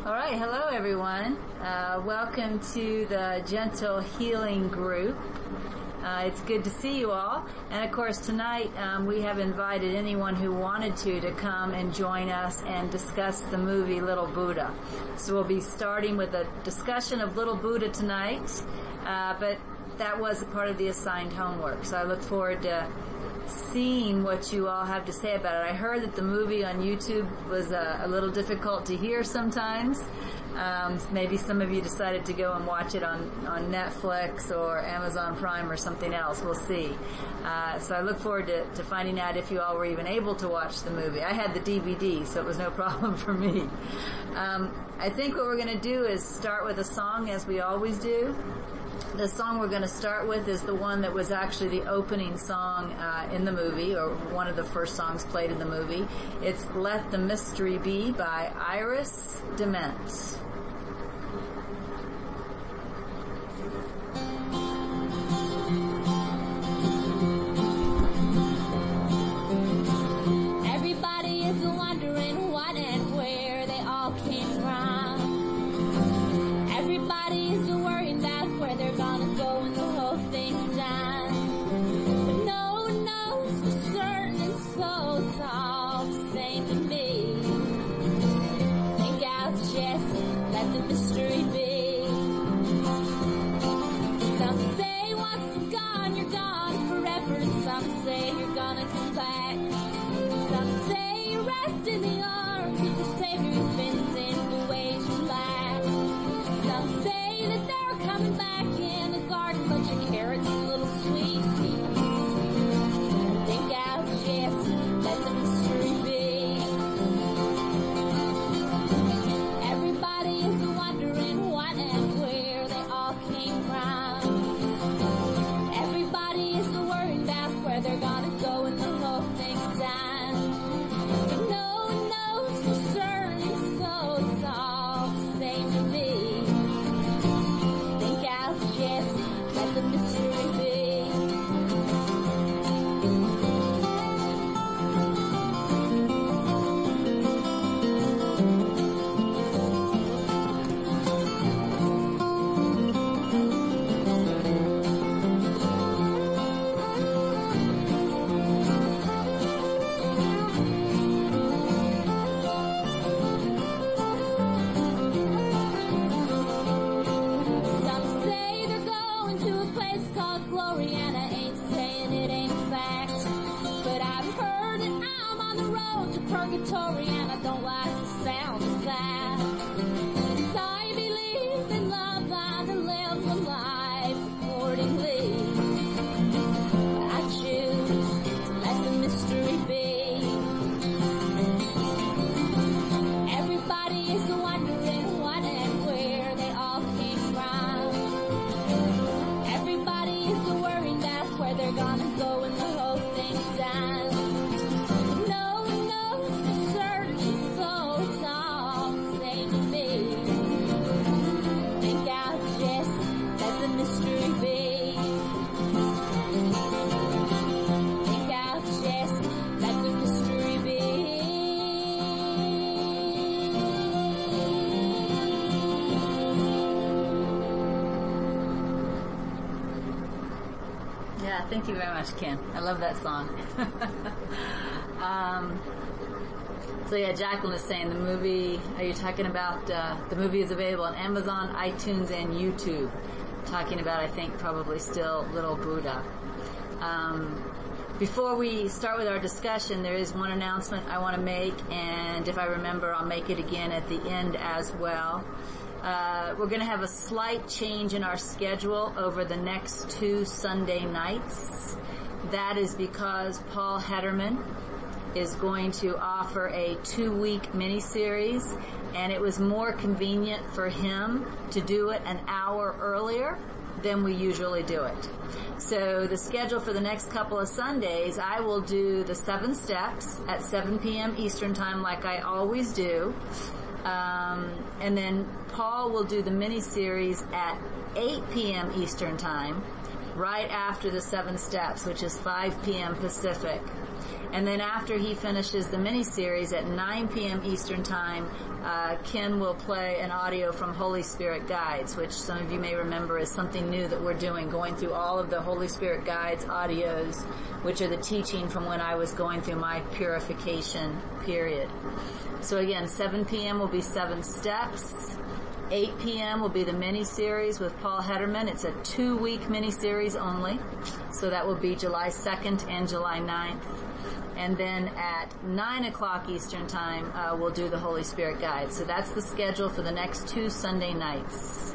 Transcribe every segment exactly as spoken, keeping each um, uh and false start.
All right, hello everyone. Uh, welcome to the Gentle Healing Group. Uh, it's good to see you all. And of course tonight um, we have invited anyone who wanted to to come and join us and discuss the movie Little Buddha. So we'll be starting with a discussion of Little Buddha tonight, uh, but that was a part of the assigned homework. So I look forward to seeing what you all have to say about it. I heard that the movie on YouTube was uh, a little difficult to hear sometimes. Um, maybe some of you decided to go and watch it on, on Netflix or Amazon Prime or something else. We'll see. Uh, so I look forward to, to finding out if you all were even able to watch the movie. I had the D V D, so it was no problem for me. Um, I think what we're going to do is start with a song as we always do. The song we're going to start with is the one that was actually the opening song uh, in the movie, or one of the first songs played in the movie. It's Let the Mystery Be by Iris DeMent. Everybody is wondering what and where they all came from. Everybody is worried that's where they're gonna go when the whole thing's done. But no one knows for certain, and so it's all the same to me. Think out just let the mystery be. Some say once you're gone, you're gone forever, and some say you're gonna come back. Some say you rest in the arms of the Savior who's been in the ways you lack. Some say that they're coming back in the garden, bunch of carrots and little sweet peas. Think out, yes, let the mystery be. Everybody is wondering what and where they all came from. Everybody is worried about where they're gonna go when the whole thing's done. But no one knows for certain, so it's all the same to me. Think out, yes, let the mystery be. Some say they're going to a place called Glory, and I ain't saying it ain't a fact. But I've heard that I'm on the road to purgatory, and I don't like the sound of that. 'Cause I believe in love and I live my life accordingly. But I choose to let the mystery be. Everybody is wondering what and where they all came from. Everybody is worried that's where they're gonna go when the whole thing's done. No one knows for certain, so it's all the same to me. Think out, just let the mystery be. Think out, just let the mystery be. Yeah, thank you very much, Ken. I love that song. um, so yeah, Jacqueline is saying the movie, are you talking about, uh, the movie is available on Amazon, iTunes, and YouTube. Talking about, I think, probably still Little Buddha. Um, before we start with our discussion, there is one announcement I want to make, and if I remember, I'll make it again at the end as well. Uh, we're going to have a slight change in our schedule over the next two Sunday nights. That is because Paul Hederman is going to offer a two-week mini-series, and it was more convenient for him to do it an hour earlier than we usually do it. So the schedule for the next couple of Sundays, I will do the seven steps at seven p.m. Eastern Time like I always do. Um, and then Paul will do the mini-series at eight p.m. Eastern Time, right after the seven steps, which is five p.m. Pacific. And then after he finishes the mini-series at nine p.m. Eastern Time, uh, Ken will play an audio from Holy Spirit Guides, which some of you may remember is something new that we're doing, going through all of the Holy Spirit Guides audios, which are the teaching from when I was going through my purification period. So again, seven p.m. will be Seven Steps. eight p.m. will be the mini-series with Paul Hederman. It's a two-week mini-series only. So that will be July second and July ninth. And then at nine o'clock Eastern Time, uh, we'll do the Holy Spirit Guide. So that's the schedule for the next two Sunday nights.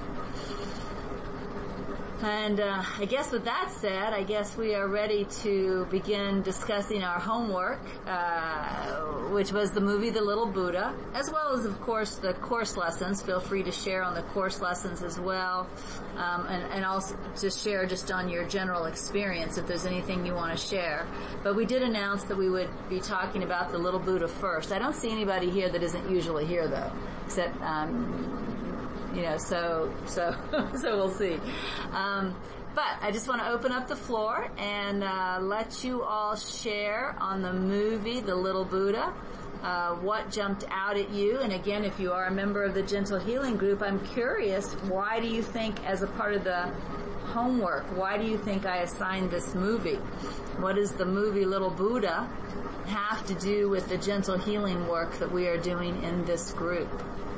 And uh, I guess with that said, I guess we are ready to begin discussing our homework, uh, which was the movie The Little Buddha, as well as, of course, the course lessons. Feel free to share on the course lessons as well, um, and, and also to share just on your general experience if there's anything you want to share. But we did announce that we would be talking about The Little Buddha first. I don't see anybody here that isn't usually here, though, except... Um, You know, so, so, so we'll see. Um, but I just want to open up the floor and, uh, let you all share on the movie, The Little Buddha, uh, what jumped out at you. And again, if you are a member of the Gentle Healing Group, I'm curious, why do you think, as a part of the homework, why do you think I assigned this movie? What does the movie Little Buddha have to do with the gentle healing work that we are doing in this group?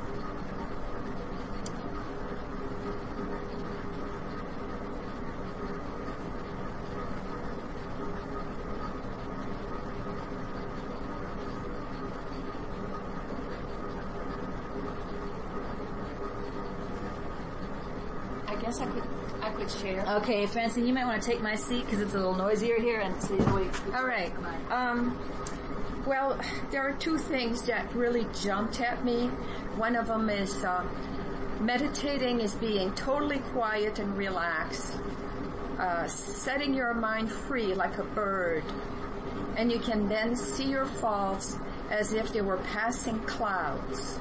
I guess I could, I could share. Okay, Francine, you might want to take my seat because it's a little noisier here, and so you know, we, all right. Um, well, there are two things that really jumped at me. One of them is uh, meditating is being totally quiet and relaxed, uh, setting your mind free like a bird, and you can then see your faults as if they were passing clouds.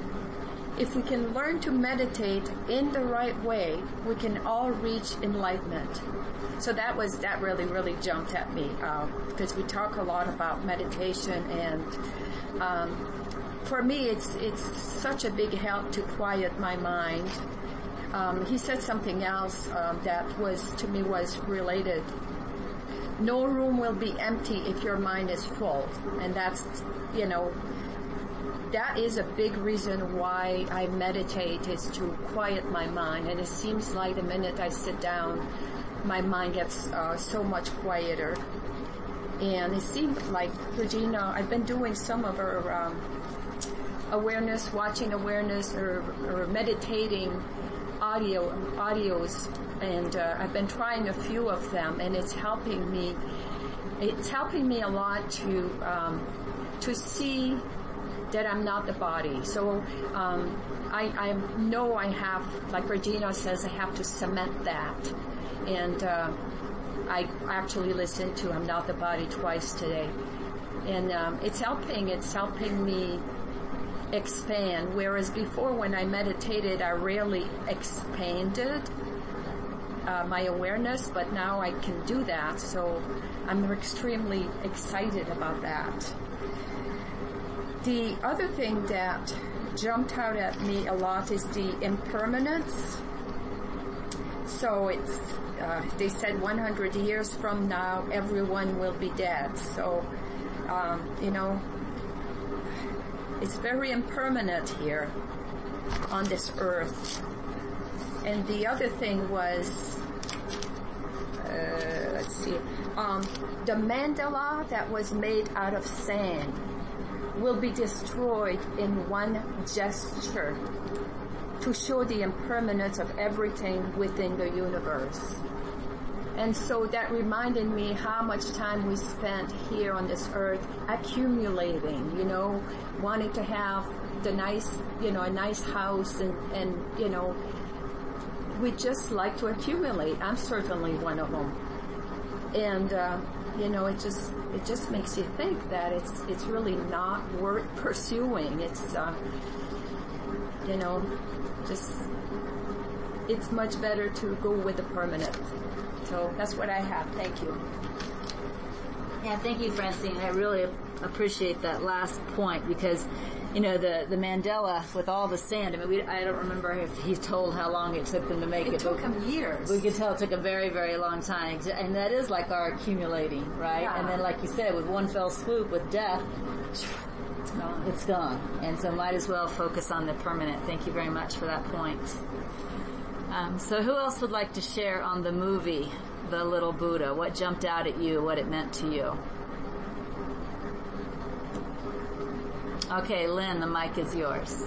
If we can learn to meditate in the right way, we can all reach enlightenment. So that was, that really, really jumped at me, uh, because we talk a lot about meditation, and um, for me, it's it's such a big help to quiet my mind. Um, he said something else um, that was, to me, was related. No room will be empty if your mind is full, and that's, you know, that is a big reason why I meditate, is to quiet my mind. And it seems like the minute I sit down, my mind gets uh, so much quieter. And it seems like Regina, I've been doing some of her um, awareness, watching awareness, or, or meditating audio audios, and uh, I've been trying a few of them, and it's helping me. It's helping me a lot to um, to see that I'm not the body. So um, I, I know I have, like Regina says, I have to cement that. And uh, I actually listened to I'm Not the Body twice today. And um, it's helping. It's helping me expand. Whereas before, when I meditated, I rarely expanded uh, my awareness, but now I can do that. So I'm extremely excited about that. The other thing that jumped out at me a lot is the impermanence. So it's, uh, they said one hundred years from now, everyone will be dead. So, um, you know, it's very impermanent here on this earth. And the other thing was, uh, let's see, um, the mandala that was made out of sand will be destroyed in one gesture to show the impermanence of everything within the universe. And so that reminded me how much time we spent here on this earth accumulating, you know, wanting to have the nice, you know, a nice house, and, and you know, we just like to accumulate. I'm certainly one of them. And, uh, you know, it just, it just makes you think that it's, it's really not worth pursuing. It's, uh, you know, just, it's much better to go with the permanent. So that's what I have. Thank you. Yeah, thank you, Francine. I really appreciate that last point because, you know, the, the Mandela with all the sand, I mean, we, I don't remember if he told how long it took them to make it. It took him years. We could tell it took a very, very long time. And that is like our accumulating, right? Yeah. And then, like you said, with one fell swoop with death, it's gone. It's gone. And so might as well focus on the permanent. Thank you very much for that point. Um, so who else would like to share on the movie, The Little Buddha? What jumped out at you, what it meant to you? Okay, Lynn, the mic is yours.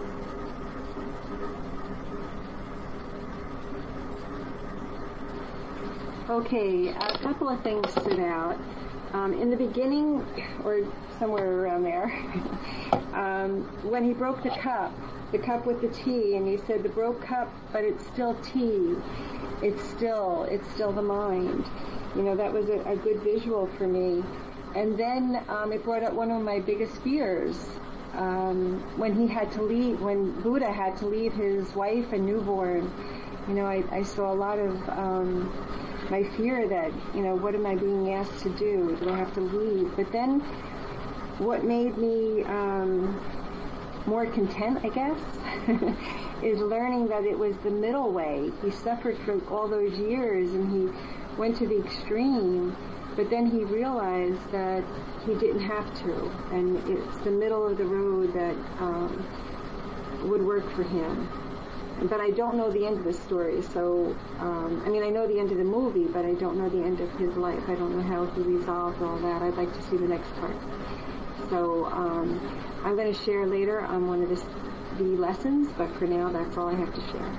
Okay, a couple of things stood out. Um, in the beginning, or somewhere around there, um, when he broke the cup, the cup with the tea, and he said, the broke cup, but it's still tea. It's still, it's still the mind. You know, that was a, a good visual for me. And then um, it brought up one of my biggest fears. Um, when he had to leave, when Buddha had to leave his wife and newborn, you know, I, I saw a lot of um, my fear that, you know, what am I being asked to do? Do I have to leave? But then what made me um, more content, I guess, is learning that it was the middle way. He suffered for all those years and he went to the extreme, but then he realized that he didn't have to, and it's the middle of the road that um, would work for him. But I don't know the end of the story, so, um, I mean, I know the end of the movie, but I don't know the end of his life. I don't know how he resolved all that. I'd like to see the next part. So um, I'm going to share later on one of the, the lessons, but for now, that's all I have to share.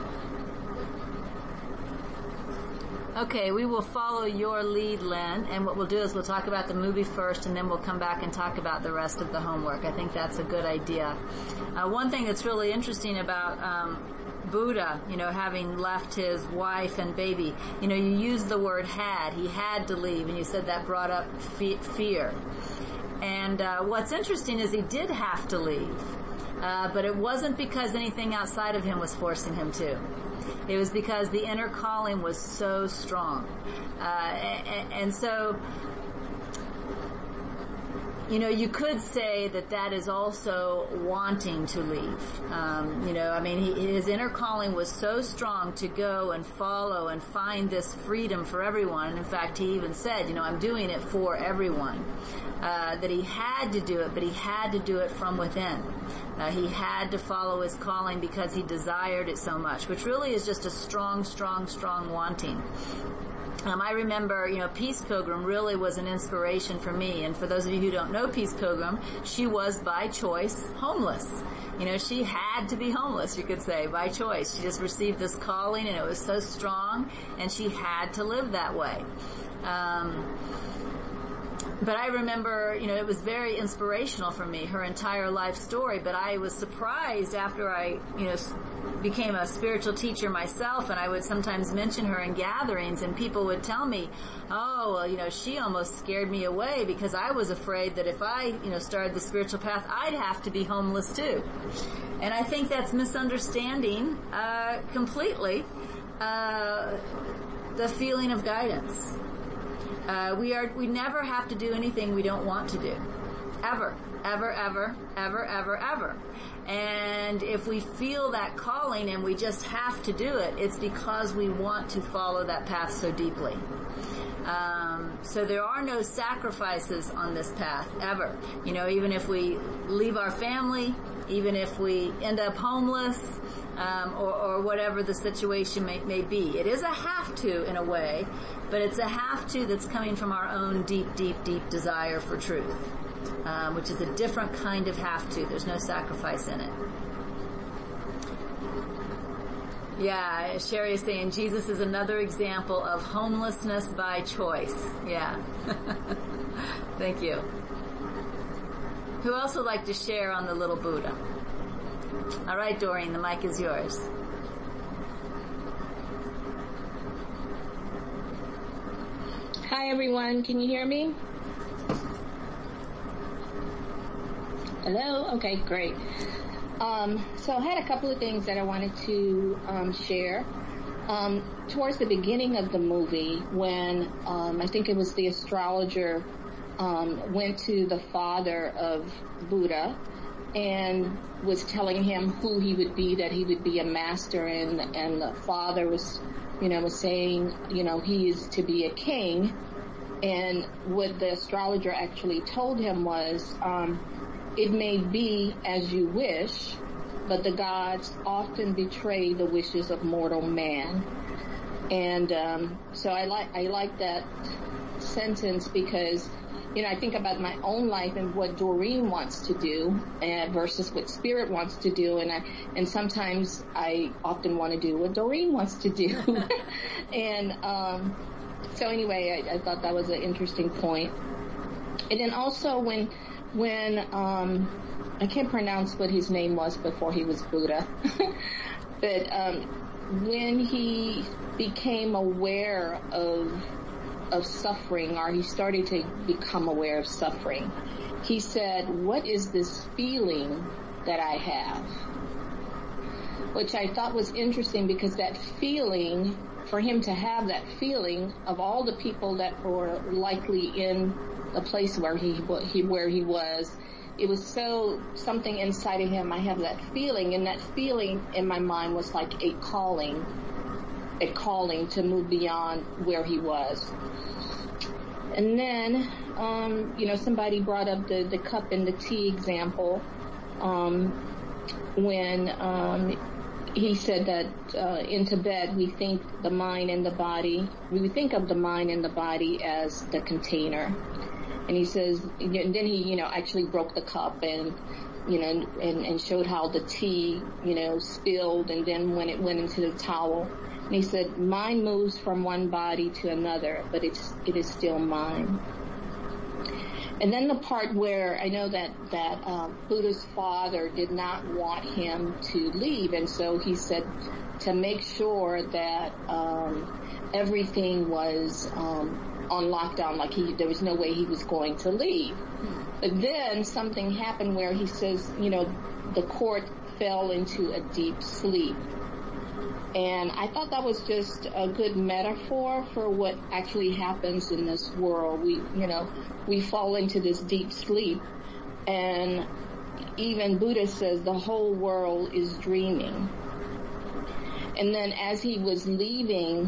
Okay, we will follow your lead, Lynn, and what we'll do is we'll talk about the movie first, and then we'll come back and talk about the rest of the homework. I think that's a good idea. Uh, one thing that's really interesting about um, Buddha, you know, having left his wife and baby, you know, you used the word had. He had to leave, and you said that brought up fe- fear. And uh, what's interesting is he did have to leave, uh, but it wasn't because anything outside of him was forcing him to. It was because the inner calling was so strong. Uh, and, and so, you know, you could say that that is also wanting to leave. Um, you know, I mean, he, his inner calling was so strong to go and follow and find this freedom for everyone. And in fact, he even said, you know, I'm doing it for everyone. Uh, that he had to do it, but he had to do it from within. Uh, he had to follow his calling because he desired it so much, which really is just a strong, strong, strong wanting. Um, I remember, you know, Peace Pilgrim really was an inspiration for me. And for those of you who don't know Peace Pilgrim, she was by choice homeless. You know, she had to be homeless, you could say, by choice. She just received this calling and it was so strong and she had to live that way. Um, But I remember, you know, it was very inspirational for me, her entire life story, but I was surprised after I, you know, became a spiritual teacher myself, and I would sometimes mention her in gatherings, and people would tell me, oh, well, you know, she almost scared me away because I was afraid that if I, you know, started the spiritual path, I'd have to be homeless too. And I think that's misunderstanding, uh, completely, uh, the feeling of guidance. Uh, we are, we never have to do anything we don't want to do. Ever. Ever, ever, ever, ever, ever. And if we feel that calling and we just have to do it, it's because we want to follow that path so deeply. Um, so there are no sacrifices on this path, ever. You know, even if we leave our family, even if we end up homeless, um, or, or whatever the situation may, may be. It is a have to in a way, but it's a have to that's coming from our own deep, deep, deep desire for truth, um, which is a different kind of have to. There's no sacrifice in it. Yeah, Sherry is saying Jesus is another example of homelessness by choice. Yeah. Thank you. Who else would like to share on the little Buddha? All right, Doreen, the mic is yours. Hi, everyone. Can you hear me? Hello? Okay, great. Um, so I had a couple of things that I wanted to um, share. Um, towards the beginning of the movie, when um, I think it was the astrologer um, went to the father of Buddha and was telling him who he would be, that he would be a master, and and the father was, you know, was saying, you know, he is to be a king. And what the astrologer actually told him was, um, it may be as you wish, but the gods often betray the wishes of mortal man. And um, so I like I like that sentence because, you know, I think about my own life and what Doreen wants to do uh, versus what Spirit wants to do, and I, and sometimes I often want to do what Doreen wants to do. and um, so anyway, I, I thought that was an interesting point. And then also when when um, I can't pronounce what his name was before he was Buddha, but um, when he became aware of of suffering, or he started to become aware of suffering, he said, what is this feeling that I have? Which I thought was interesting, because that feeling, for him to have that feeling of all the people that were likely in the place where he, he where he was, it was so something inside of him. I have that feeling, and that feeling in my mind was like a calling, a calling to move beyond where he was. And then, um, you know, somebody brought up the, the cup and the tea example, um, when um, he said that uh, in Tibet we think the mind and the body, we think of the mind and the body as the container. And he says, and then he, you know, actually broke the cup and, you know, and, and showed how the tea, you know, spilled, and then when it went into the towel. And he said, mind moves from one body to another, but it's, it is still mine. And then the part where I know that, that uh, Buddha's father did not want him to leave, and so he said to make sure that um, everything was um, on lockdown, like he, there was no way he was going to leave. But then something happened where he says, you know, the court fell into a deep sleep. And I thought that was just a good metaphor for what actually happens in this world. We, you know, we fall into this deep sleep, and even Buddha says the whole world is dreaming. And then as he was leaving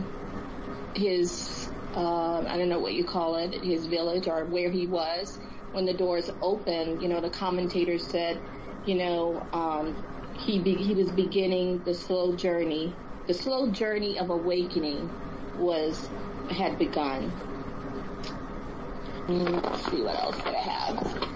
his, uh, I don't know what you call it, his village or where he was, when the doors opened, you know, the commentator said, you know, um, he be, he was beginning the slow journey. The slow journey of awakening was, had begun. Let's see what else did I have.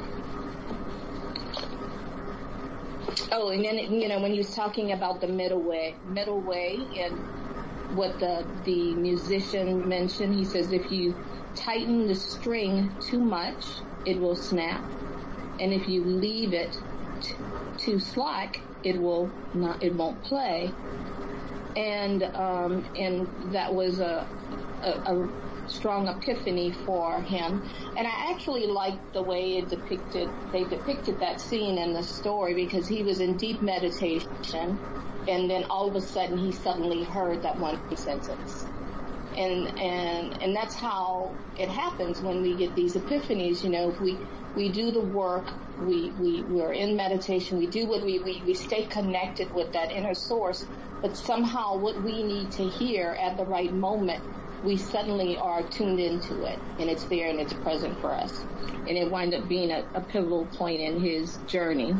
Oh, and then, you know, when he was talking about the middle way, middle way and what the, the musician mentioned, he says if you tighten the string too much, it will snap. And if you leave it t- too slack, it will not, it won't play. And um, and that was a, a, a strong epiphany for him. And I actually liked the way it depicted, they depicted that scene in the story, because he was in deep meditation, and then all of a sudden he suddenly heard that one sentence. And and and that's how it happens when we get these epiphanies. You know, if we we do the work, we we we're in meditation, we do what we we we stay connected with that inner source. But somehow what we need to hear at the right moment, we suddenly are tuned into it, and it's there and it's present for us. And it wound up being a, a pivotal point in his journey.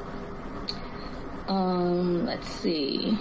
Um, let's see.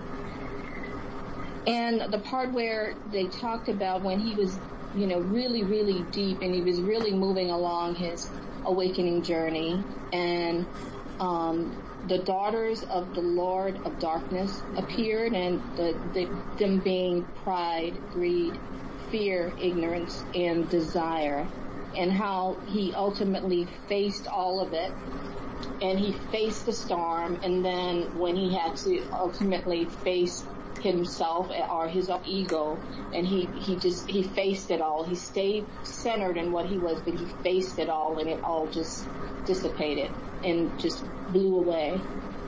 And the part where they talked about when he was, you know, really, really deep, and he was really moving along his awakening journey, and um, the daughters of the Lord of Darkness appeared, and the, the, them being pride, greed, fear, ignorance, and desire, and how he ultimately faced all of it, and he faced the storm, and then when he had to ultimately face himself or his ego, and he, he just, he faced it all. He stayed centered in what he was, but he faced it all, and it all just dissipated and just blew away.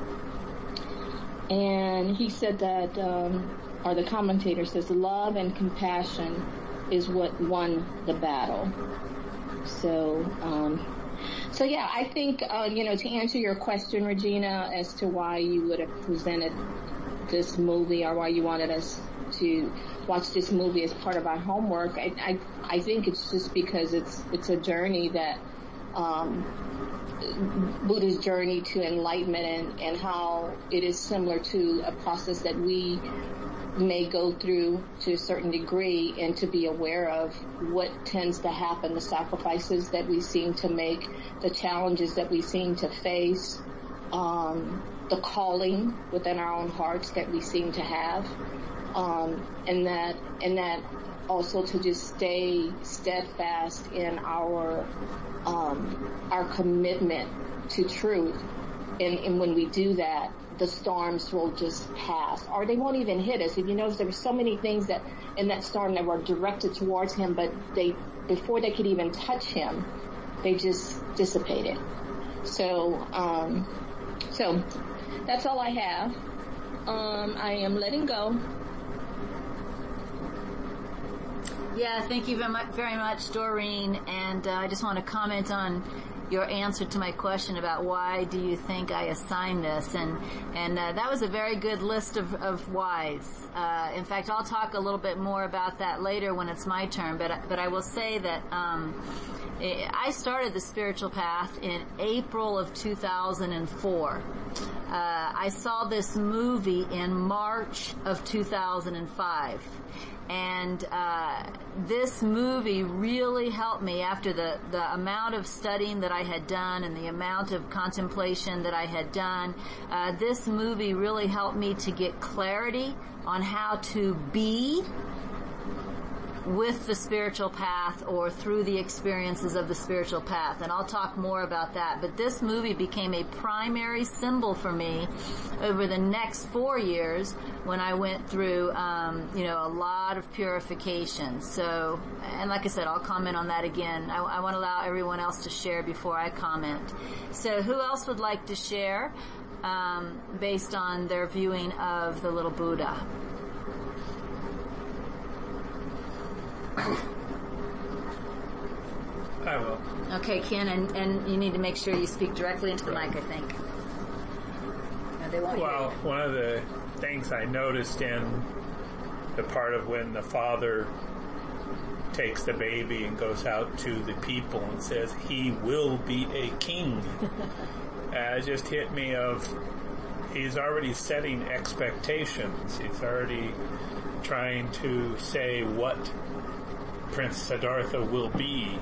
And he said that, um, or the commentator says, love and compassion is what won the battle. So, um, so yeah, I think, uh, you know, to answer your question, Regina, as to why you would have presented this movie or why you wanted us to watch this movie as part of our homework, I, I, I think it's just because it's, it's a journey that, um, Buddha's journey to enlightenment, and, and how it is similar to a process that we may go through to a certain degree, and to be aware of what tends to happen, the sacrifices that we seem to make, the challenges that we seem to face, um, the calling within our own hearts that we seem to have, um, and that, and that also to just stay steadfast in our um, our commitment to truth. And, and when we do that, the storms will just pass, or they won't even hit us. If you notice, there were so many things that in that storm that were directed towards him, but they, before they could even touch him, they just dissipated. So, um, so that's all I have. Um, I am letting go. Yeah, thank you very much, very much, Doreen. And uh, I just want to comment on your answer to my question about why do you think I assigned this, and and uh, that was a very good list of, of whys. Uh, in fact, I'll talk a little bit more about that later when it's my turn. But but I will say that um, I started the spiritual path in April of two thousand four. Uh, I saw this movie in March of two thousand five. And uh, this movie really helped me after the, the amount of studying that I had done and the amount of contemplation that I had done. Uh, this movie really helped me to get clarity on how to be with the spiritual path or through the experiences of the spiritual path. And I'll talk more about that. But this movie became a primary symbol for me over the next four years when I went through, um, you know, a lot of purification. So, and like I said, I'll comment on that again. I, I want to allow everyone else to share before I comment. So who else would like to share um, based on their viewing of the little Buddha? I will. Okay, Ken, and, and you need to make sure you speak directly into the mic, I think. No, they won't Well, hear you. one of the things I noticed in the part of when the father takes the baby and goes out to the people and says, he will be a king, uh, it just hit me of, he's already setting expectations. He's already trying to say what Prince Siddhartha will be.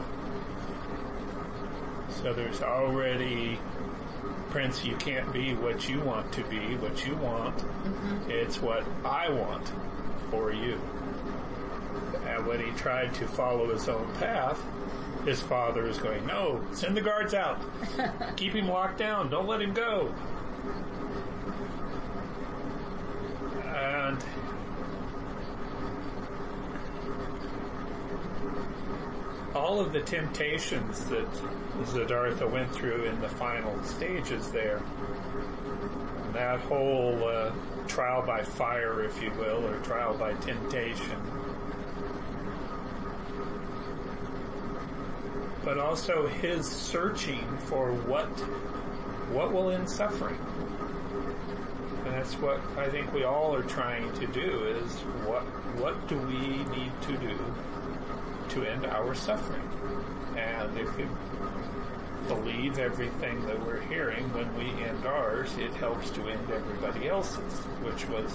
So there's already, Prince, you can't be what you want to be, what you want. Mm-hmm. It's what I want for you. And when he tried to follow his own path, his father is going, no, send the guards out. Keep him locked down. Don't let him go. And all of the temptations that Siddhartha went through in the final stages there, that whole uh, trial by fire, if you will, or trial by temptation, but also his searching for what what will end suffering. And that's what I think we all are trying to do, is what what do we need to do to end our suffering? And if we believe everything that we're hearing, when we end ours, it helps to end everybody else's, which was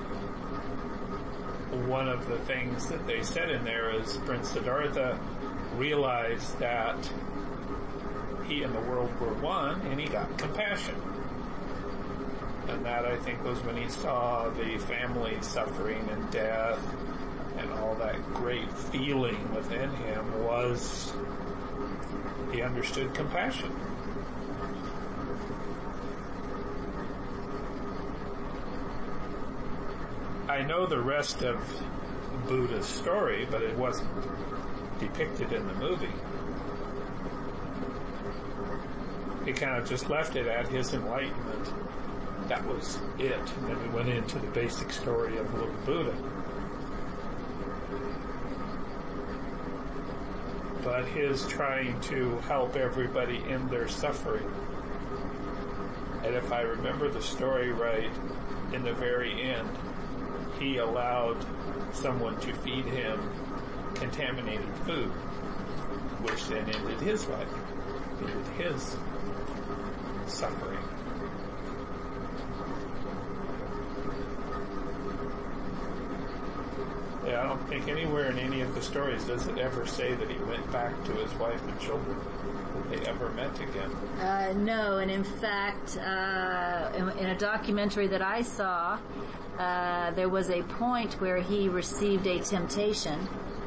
one of the things that they said in there, is Prince Siddhartha realized that he and the world were one, and he got compassion. And that, I think, was when he saw the family suffering and death and all that great feeling within him, was he understood compassion. I know the rest of Buddha's story, but it wasn't depicted in the movie. He kind of just left it at his enlightenment. That was it. And then we went into the basic story of little Buddha. but his trying to help everybody in their suffering. And if I remember the story right, in the very end, he allowed someone to feed him contaminated food, which then ended his life, ended his suffering. Yeah, I don't think anywhere in any of the stories does it ever say that he went back to his wife and children, that they ever met again. Uh, no, and in fact, uh, in, in a documentary that I saw, uh, there was a point where he received a temptation,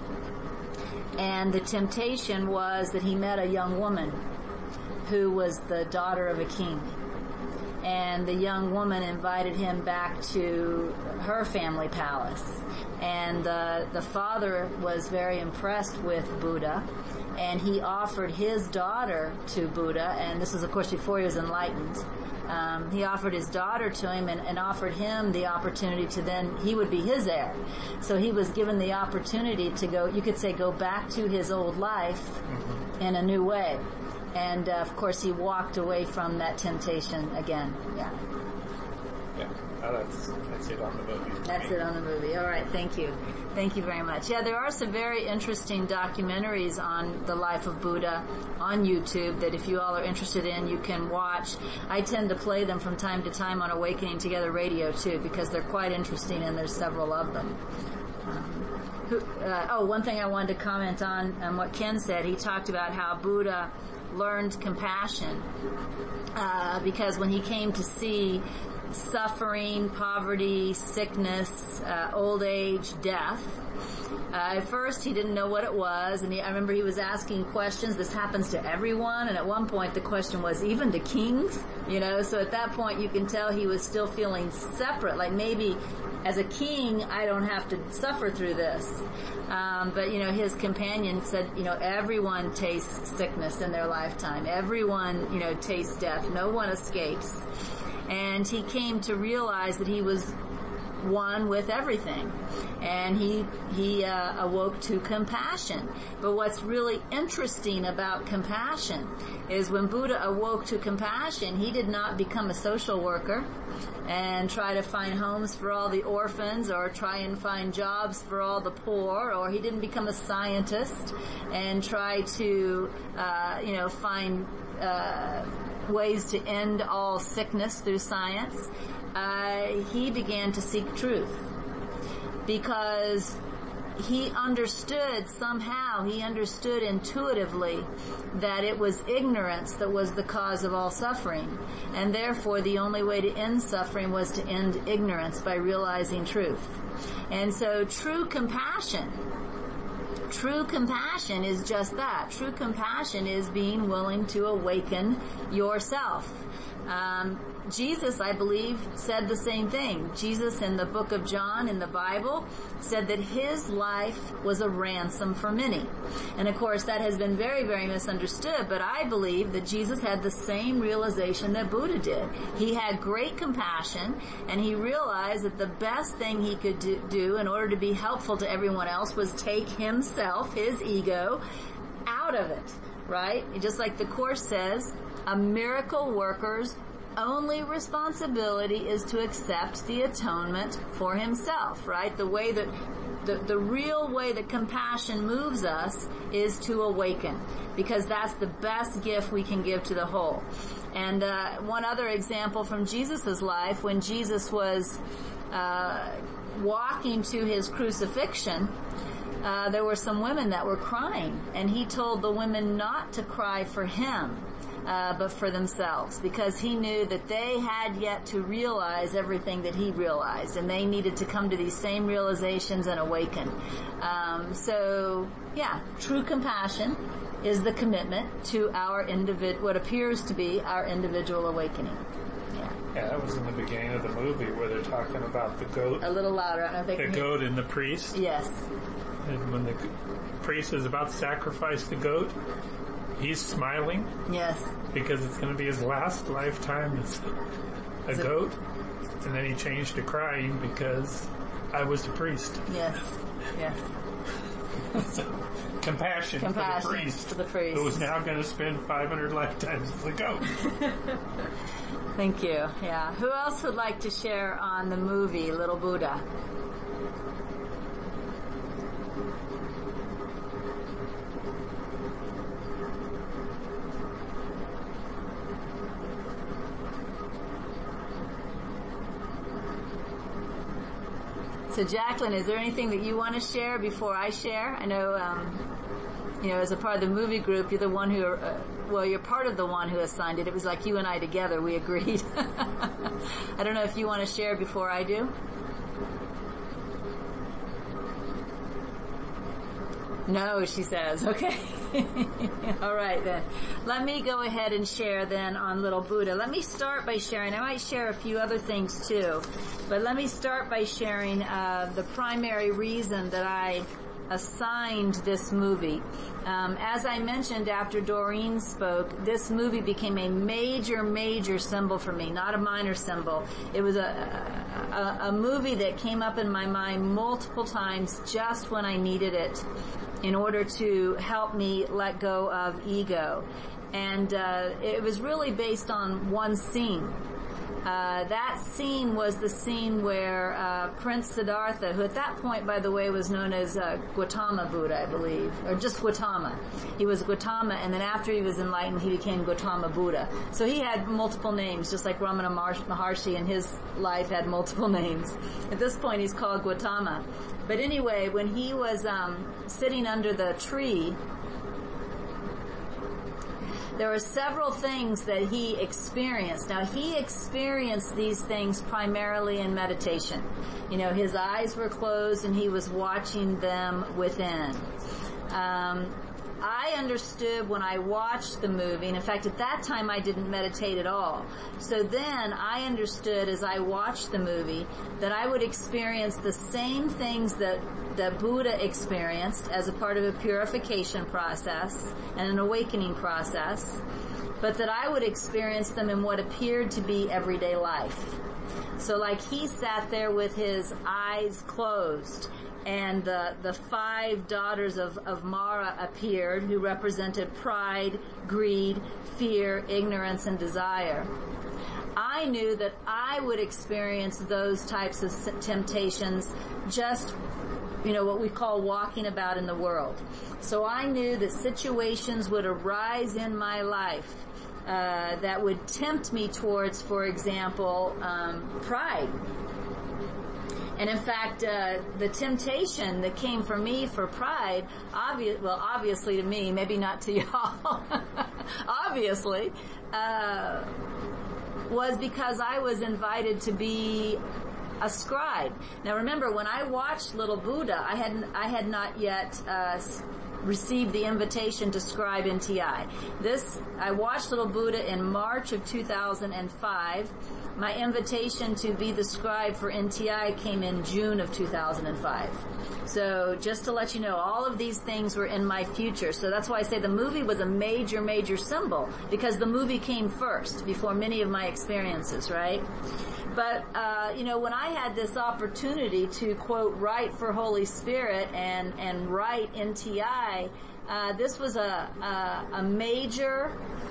and the temptation was that he met a young woman who was the daughter of a king. And the young woman invited him back to her family palace. And uh, the father was very impressed with Buddha, and he offered his daughter to Buddha, and this was, of course, before he was enlightened. Um, he offered his daughter to him and, and offered him the opportunity to then, he would be his heir. So he was given the opportunity to go, you could say, go back to his old life mm-hmm. in a new way. And, uh, of course, he walked away from that temptation again. Yeah. Yeah. Oh, that's, that's it on the movie. That's it on the movie. All right. Thank you. Thank you very much. Yeah, there are some very interesting documentaries on the life of Buddha on YouTube that if you all are interested in, you can watch. I tend to play them from time to time on Awakening Together Radio, too, because they're quite interesting, and there's several of them. Um, who, uh, oh, one thing I wanted to comment on, on what Ken said. He talked about how Buddha learned compassion uh, because when he came to see suffering, poverty, sickness, uh, old age, death, uh, at first he didn't know what it was, and he, I remember he was asking questions. This happens to everyone, and at one point the question was, even to kings? You know, so at that point you can tell he was still feeling separate, like maybe as a king I don't have to suffer through this. Um, but, you know, his companion said, you know, everyone tastes sickness in their lifetime. Everyone, you know, tastes death. No one escapes. And he came to realize that he was one with everything. And he he uh, awoke to compassion. But what's really interesting about compassion is when Buddha awoke to compassion, he did not become a social worker and try to find homes for all the orphans or try and find jobs for all the poor, or he didn't become a scientist and try to, uh, you know, find uh, ways to end all sickness through science. Uh, he began to seek truth because he understood somehow, he understood intuitively that it was ignorance that was the cause of all suffering. And therefore, the only way to end suffering was to end ignorance by realizing truth. And so true compassion, true compassion is just that. True compassion is being willing to awaken yourself. Um, Jesus, I believe, said the same thing. Jesus in the book of John in the Bible said that his life was a ransom for many. And of course that has been very, very misunderstood, but I believe that Jesus had the same realization that Buddha did. He had great compassion, and he realized that the best thing he could do, do in order to be helpful to everyone else was take himself, his ego, out of it, right? Just like the Course says, a miracle worker's only responsibility is to accept the atonement for himself, right? The way that, the, the real way that compassion moves us is to awaken, because that's the best gift we can give to the whole. And uh, one other example from Jesus' life, when Jesus was uh, walking to his crucifixion, uh, there were some women that were crying, and he told the women not to cry for him, Uh, but for themselves, because he knew that they had yet to realize everything that he realized, and they needed to come to these same realizations and awaken. Um, so, yeah, true compassion is the commitment to our individ- what appears to be our individual awakening. Yeah. Yeah, that was in the beginning of the movie where they're talking about the goat. A little louder. I don't know if they the can goat hear. and the priest. Yes. And when the priest is about to sacrifice the goat, he's smiling. Yes. Because it's going to be his last lifetime as a So, goat. And then he changed to crying because I was the priest. Yes. Yes. Compassion, Compassion for the priest, for the priest. who is now going to spend five hundred lifetimes as a goat. Thank you. Yeah. Who else would like to share on the movie Little Buddha? So Jacqueline, is there anything that you want to share before I share? I know, um, you know, as a part of the movie group, you're the one who, uh, well, you're part of the one who assigned it. It was like you and I together, we agreed. I don't know if you want to share before I do. No, she says. Okay. All right then. Let me go ahead and share then on Little Buddha. Let me start by sharing. I might share a few other things too, but let me start by sharing uh, the primary reason that I assigned this movie. Um, as I mentioned after Doreen spoke, this movie became a major, major symbol for me, not a minor symbol. It was a, a, a movie that came up in my mind multiple times just when I needed it in order to help me let go of ego. And uh, it was really based on one scene. Uh, that scene was the scene where uh, Prince Siddhartha, who at that point, by the way, was known as uh, Gautama Buddha, I believe, or just Gautama. He was Gautama, and then after he was enlightened, he became Gautama Buddha. So he had multiple names, just like Ramana Maharshi in his life had multiple names. At this point, he's called Gautama. But anyway, when he was um, sitting under the tree, there were several things that he experienced. Now, he experienced these things primarily in meditation. You know, his eyes were closed and he was watching them within. Um, I understood when I watched the movie, and in fact at that time I didn't meditate at all. So then I understood as I watched the movie that I would experience the same things that that Buddha experienced as a part of a purification process and an awakening process, but that I would experience them in what appeared to be everyday life. So like he sat there with his eyes closed, and the the five daughters of, of Mara appeared, who represented pride, greed, fear, ignorance, and desire. I knew that I would experience those types of temptations just, you know, what we call walking about in the world. So I knew that situations would arise in my life uh, that would tempt me towards, for example, um, pride. And in fact, uh, the temptation that came for me for pride, obvious, well, obviously to me, maybe not to y'all, obviously, uh, was because I was invited to be a scribe. Now remember, when I watched Little Buddha, I had I had not yet uh, received the invitation to scribe N T I. This I watched Little Buddha in March of two thousand five. My invitation to be the scribe for N T I came in June of two thousand five. So just to let you know, all of these things were in my future. So that's why I say the movie was a major, major symbol, because the movie came first before many of my experiences, right? But, uh, you know, when I had this opportunity to, quote, write for Holy Spirit and, and write N T I, uh, this was a, a, a major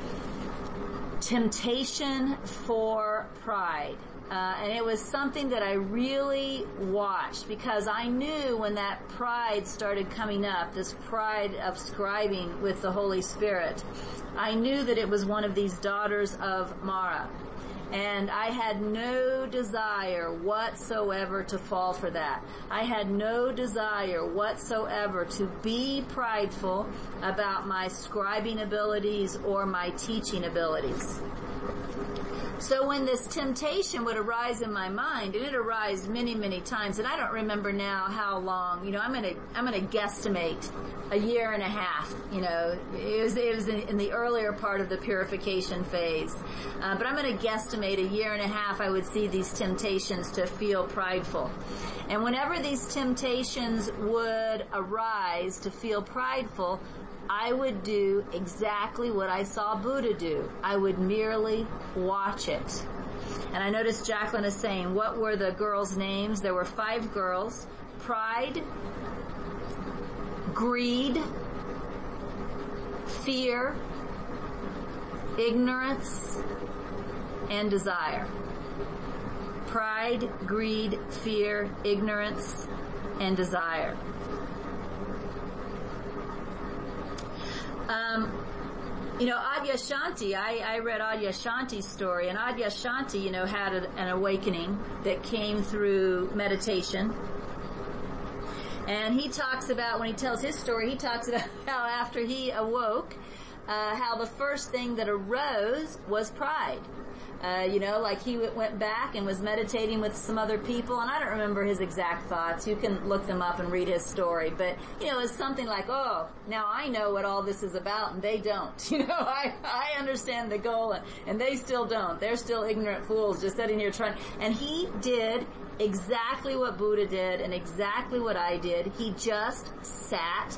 temptation for pride. Uh, and it was something that I really watched, because I knew when that pride started coming up, this pride of scribing with the Holy Spirit, I knew that it was one of these daughters of Mara. And I had no desire whatsoever to fall for that. I had no desire whatsoever to be prideful about my scribing abilities or my teaching abilities. So when this temptation would arise in my mind, and it arose many, many times, and I don't remember now how long, you know, I'm gonna, I'm gonna guesstimate a year and a half, you know, it was, it was in, in the earlier part of the purification phase. Uh, but I'm gonna guesstimate a year and a half I would see these temptations to feel prideful. And whenever these temptations would arise to feel prideful, I would do exactly what I saw Buddha do. I would merely watch it. And I noticed Jacqueline is saying, what were the girls' names? There were five girls: Pride, greed, fear, ignorance, and desire. Pride, greed, fear, ignorance, and desire. Um, you know, Adyashanti, I, I read Adyashanti's story, and Adyashanti, you know, had a, an awakening that came through meditation. And he talks about, when he tells his story, he talks about how after he awoke, uh, how the first thing that arose was pride. Uh, you know, like he went back and was meditating with some other people, and I don't remember his exact thoughts. You can look them up and read his story. But, you know, it's something like, oh, now I know what all this is about, and they don't. You know, I, I understand the goal, and, and they still don't. They're still ignorant fools just sitting here trying. And he did exactly what Buddha did and exactly what I did. He just sat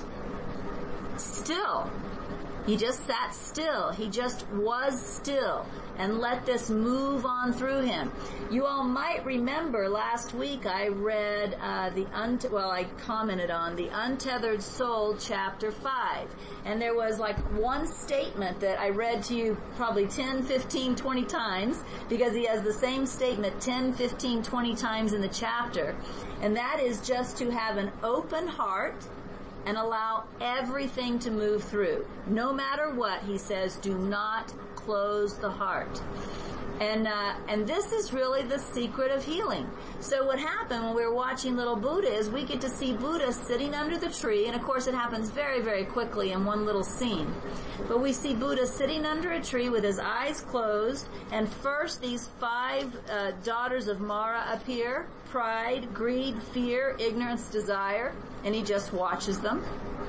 still. He just sat still. He just was still and let this move on through him. You all might remember last week I read uh, the, un- well, I commented on the Untethered Soul, chapter five. And there was like one statement that I read to you probably ten, fifteen, twenty times, because he has the same statement ten, fifteen, twenty times in the chapter. And that is just to have an open heart and allow everything to move through. No matter what, he says, do not close the heart. And uh, and this is really the secret of healing. So what happened when we were watching Little Buddha is we get to see Buddha sitting under the tree, and of course it happens very, very quickly in one little scene. But we see Buddha sitting under a tree with his eyes closed, and first these five uh, daughters of Mara appear: pride, greed, fear, ignorance, desire, and he just watches them.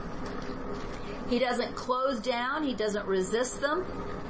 He doesn't close down, he doesn't resist them,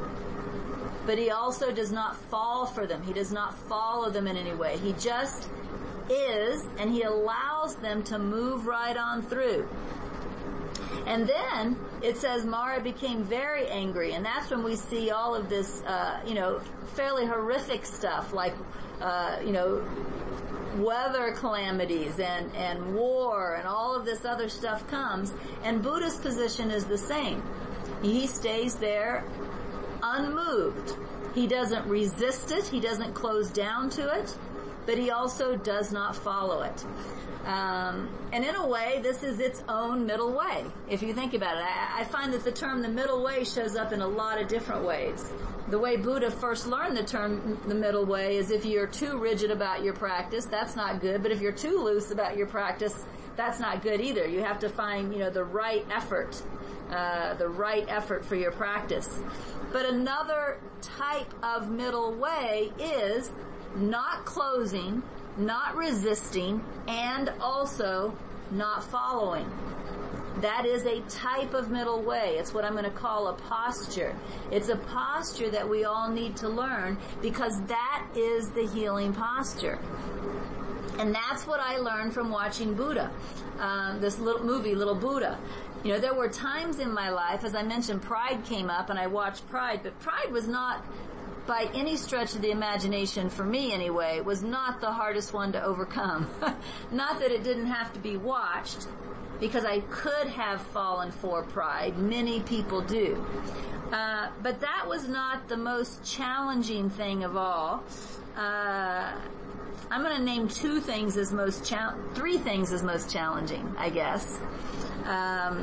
but he also does not fall for them. He does not follow them in any way. He just is, and he allows them to move right on through. And then it says Mara became very angry, and that's when we see all of this, uh, you know, fairly horrific stuff like, uh, you know, weather calamities and, and war and all of this other stuff comes. And Buddha's position is the same. He stays there unmoved. He doesn't resist it. He doesn't close down to it, but he also does not follow it. Um, and in a way, this is its own middle way. If you think about it, I, I find that the term the middle way shows up in a lot of different ways. The way Buddha first learned the term the middle way is if you're too rigid about your practice, that's not good. But if you're too loose about your practice, that's not good either. You have to find, you know, the right effort, uh, the right effort for your practice. But another type of middle way is not closing, not resisting, and also not following. That is a type of middle way. It's what I'm going to call a posture. It's a posture that we all need to learn, because that is the healing posture. And that's what I learned from watching Buddha, um, this little movie, Little Buddha. You know, there were times in my life, as I mentioned, Pride came up, and I watched Pride, but Pride was not, by any stretch of the imagination, for me anyway, was not the hardest one to overcome. Not that it didn't have to be watched, because I could have fallen for pride. Many people do. Uh, but that was not the most challenging thing of all. Uh, I'm going to name two things as most cha- three things as most challenging, I guess. Um,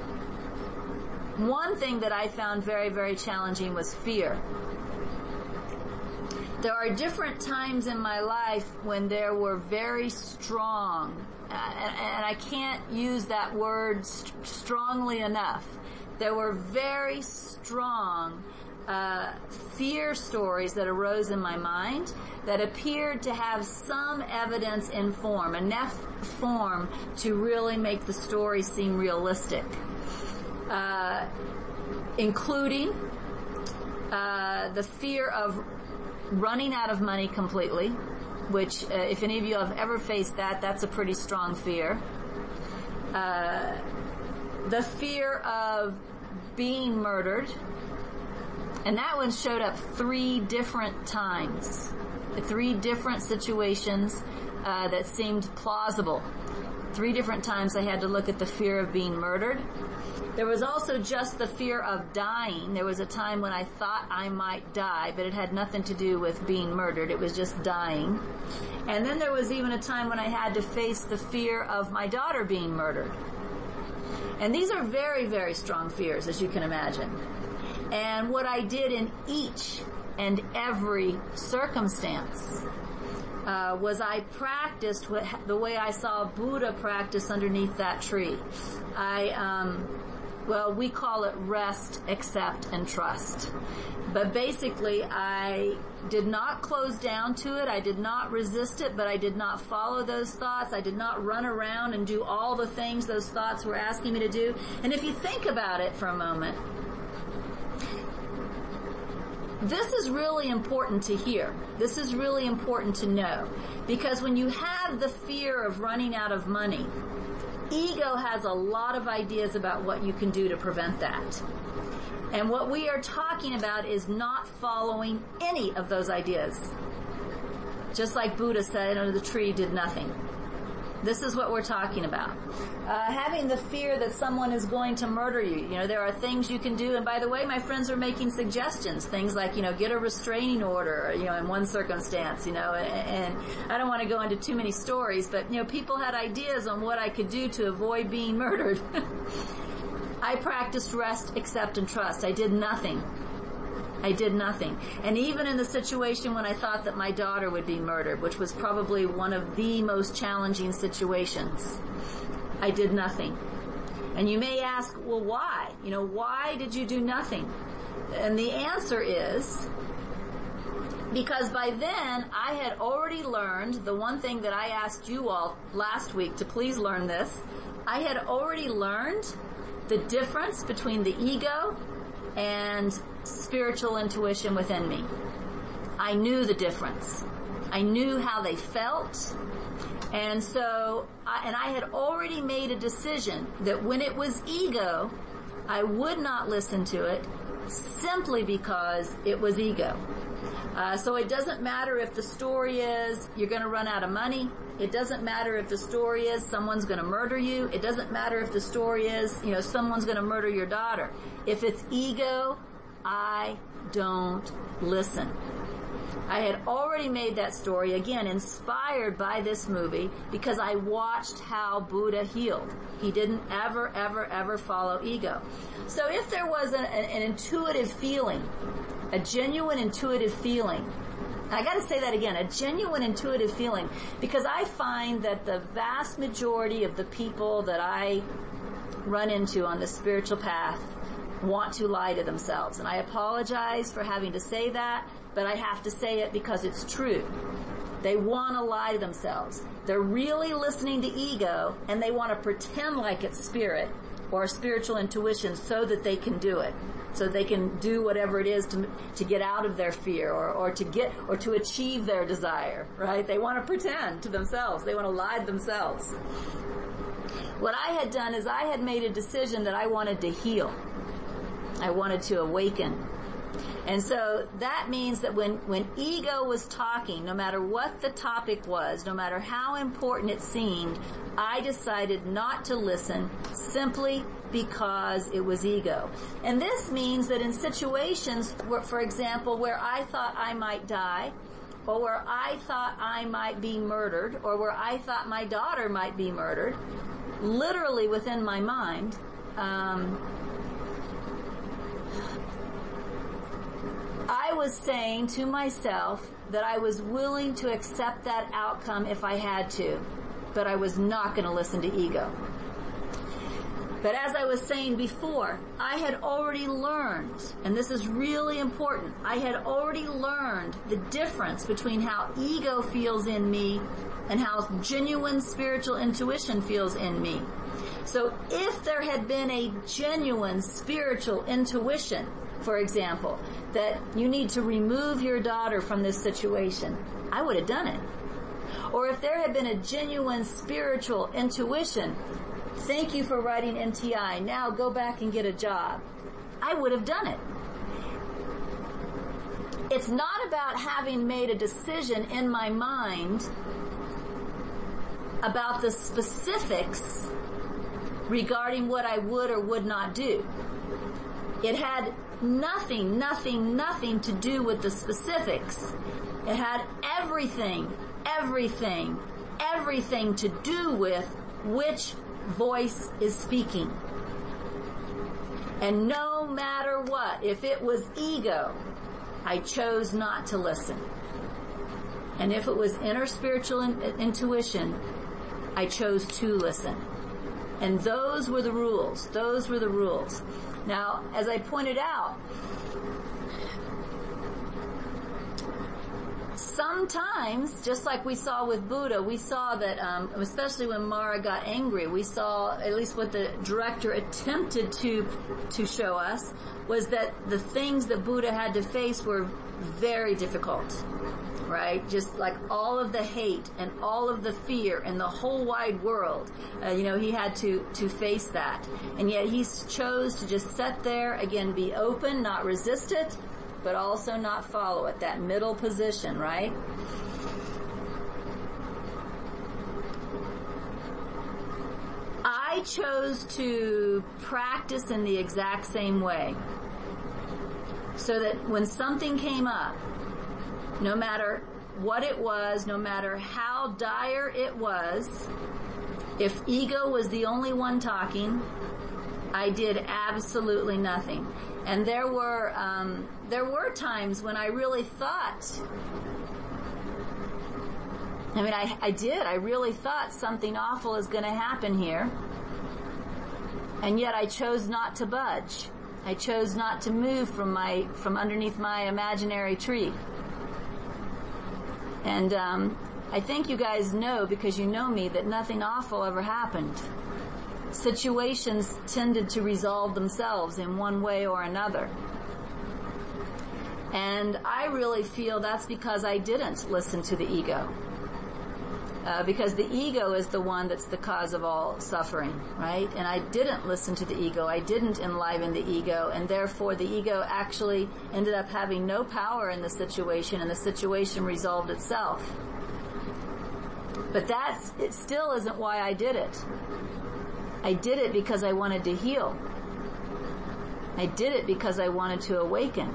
one thing that I found very, very challenging was fear. There are different times in my life when there were very strong, uh, and, and I can't use that word st- strongly enough. There were very strong uh, fear stories that arose in my mind that appeared to have some evidence in form, enough form to really make the story seem realistic, uh, including uh, the fear of running out of money completely, which uh, if any of you have ever faced that, that's a pretty strong fear. Uh, the fear of being murdered, and that one showed up three different times, three different situations uh, that seemed plausible. three different times I had to look at the fear of being murdered. There was also just the fear of dying. There was a time when I thought I might die, but it had nothing to do with being murdered. It was just dying. And then there was even a time when I had to face the fear of my daughter being murdered. And these are very, very strong fears, as you can imagine. And what I did in each and every circumstance uh, was I practiced what, the way I saw Buddha practice underneath that tree. I, um, well, we call it rest, accept, and trust. But basically, I did not close down to it. I did not resist it, but I did not follow those thoughts. I did not run around and do all the things those thoughts were asking me to do. And if you think about it for a moment, this is really important to hear. This is really important to know. Because when you have the fear of running out of money, ego has a lot of ideas about what you can do to prevent that. And what we are talking about is not following any of those ideas. Just like Buddha said, under the tree did nothing. This is what we're talking about. Uh, having the fear that someone is going to murder you. You know, there are things you can do. And by the way, my friends are making suggestions. Things like, you know, get a restraining order, you know, in one circumstance, you know, and, and I don't want to go into too many stories, but, you know, people had ideas on what I could do to avoid being murdered. I practiced rest, accept, and trust. I did nothing. I did nothing. And even in the situation when I thought that my daughter would be murdered, which was probably one of the most challenging situations, I did nothing. And you may ask, well, why? You know, why did you do nothing? And the answer is, because by then I had already learned the one thing that I asked you all last week to please learn this. I had already learned the difference between the ego and spiritual intuition within me. I knew the difference. I knew how they felt. And so, I, and I had already made a decision that when it was ego, I would not listen to it simply because it was ego. Uh, so it doesn't matter if the story is you're going to run out of money. It doesn't matter if the story is someone's going to murder you. It doesn't matter if the story is, you know, someone's going to murder your daughter. If it's ego, I don't listen. I had already made that story, again, inspired by this movie, because I watched how Buddha healed. He didn't ever, ever, ever follow ego. So if there was an, an intuitive feeling, a genuine intuitive feeling, I got to say that again, a genuine intuitive feeling, because I find that the vast majority of the people that I run into on the spiritual path want to lie to themselves. And I apologize for having to say that, but I have to say it because it's true. They want to lie to themselves. They're really listening to ego, and they want to pretend like it's spirit or spiritual intuition so that they can do it. So they can do whatever it is to to get out of their fear or, or to get or to achieve their desire, right? They want to pretend to themselves. They want to lie to themselves. What I had done is I had made a decision that I wanted to heal. I wanted to awaken. And so that means that when, when ego was talking, no matter what the topic was, no matter how important it seemed, I decided not to listen simply because it was ego. And this means that in situations, where, for example, where I thought I might die, or where I thought I might be murdered, or where I thought my daughter might be murdered, literally within my mind, um, I was saying to myself that I was willing to accept that outcome if I had to, but I was not going to listen to ego. But as I was saying before, I had already learned, and this is really important, I had already learned the difference between how ego feels in me and how genuine spiritual intuition feels in me. So if there had been a genuine spiritual intuition, for example, that you need to remove your daughter from this situation, I would have done it. Or if there had been a genuine spiritual intuition, thank you for writing N T I, now go back and get a job, I would have done it. It's not about having made a decision in my mind about the specifics regarding what I would or would not do. It had nothing, nothing, nothing to do with the specifics. It had everything, everything, everything to do with which voice is speaking. And no matter what, if it was ego, I chose not to listen. And if it was inner spiritual in- intuition, I chose to listen. And those were the rules. Those were the rules. Now, as I pointed out, sometimes, just like we saw with Buddha, we saw that, um, especially when Mara got angry, we saw, at least what the director attempted to to show us, was that the things that Buddha had to face were very difficult, right? Just like all of the hate and all of the fear in the whole wide world, uh, you know, he had to, to face that. And yet he chose to just sit there, again, be open, not resist it, but also not follow it, that middle position, right? I chose to practice in the exact same way, so that when something came up, no matter what it was, no matter how dire it was, if ego was the only one talking, I did absolutely nothing. And there were um, there were times when I really thought, I mean, I, I did, I really thought something awful is going to happen here. And yet I chose not to budge. I chose not to move from my from underneath my imaginary tree. And um, I think you guys know, because you know me, that nothing awful ever happened. Situations tended to resolve themselves in one way or another. And I really feel that's because I didn't listen to the ego. Uh, because the ego is the one that's the cause of all suffering, right? And I didn't listen to the ego. I didn't enliven the ego, and therefore the ego actually ended up having no power in the situation, and the situation resolved itself. But that's, it still isn't why I did it. I did it because I wanted to heal. I did it because I wanted to awaken.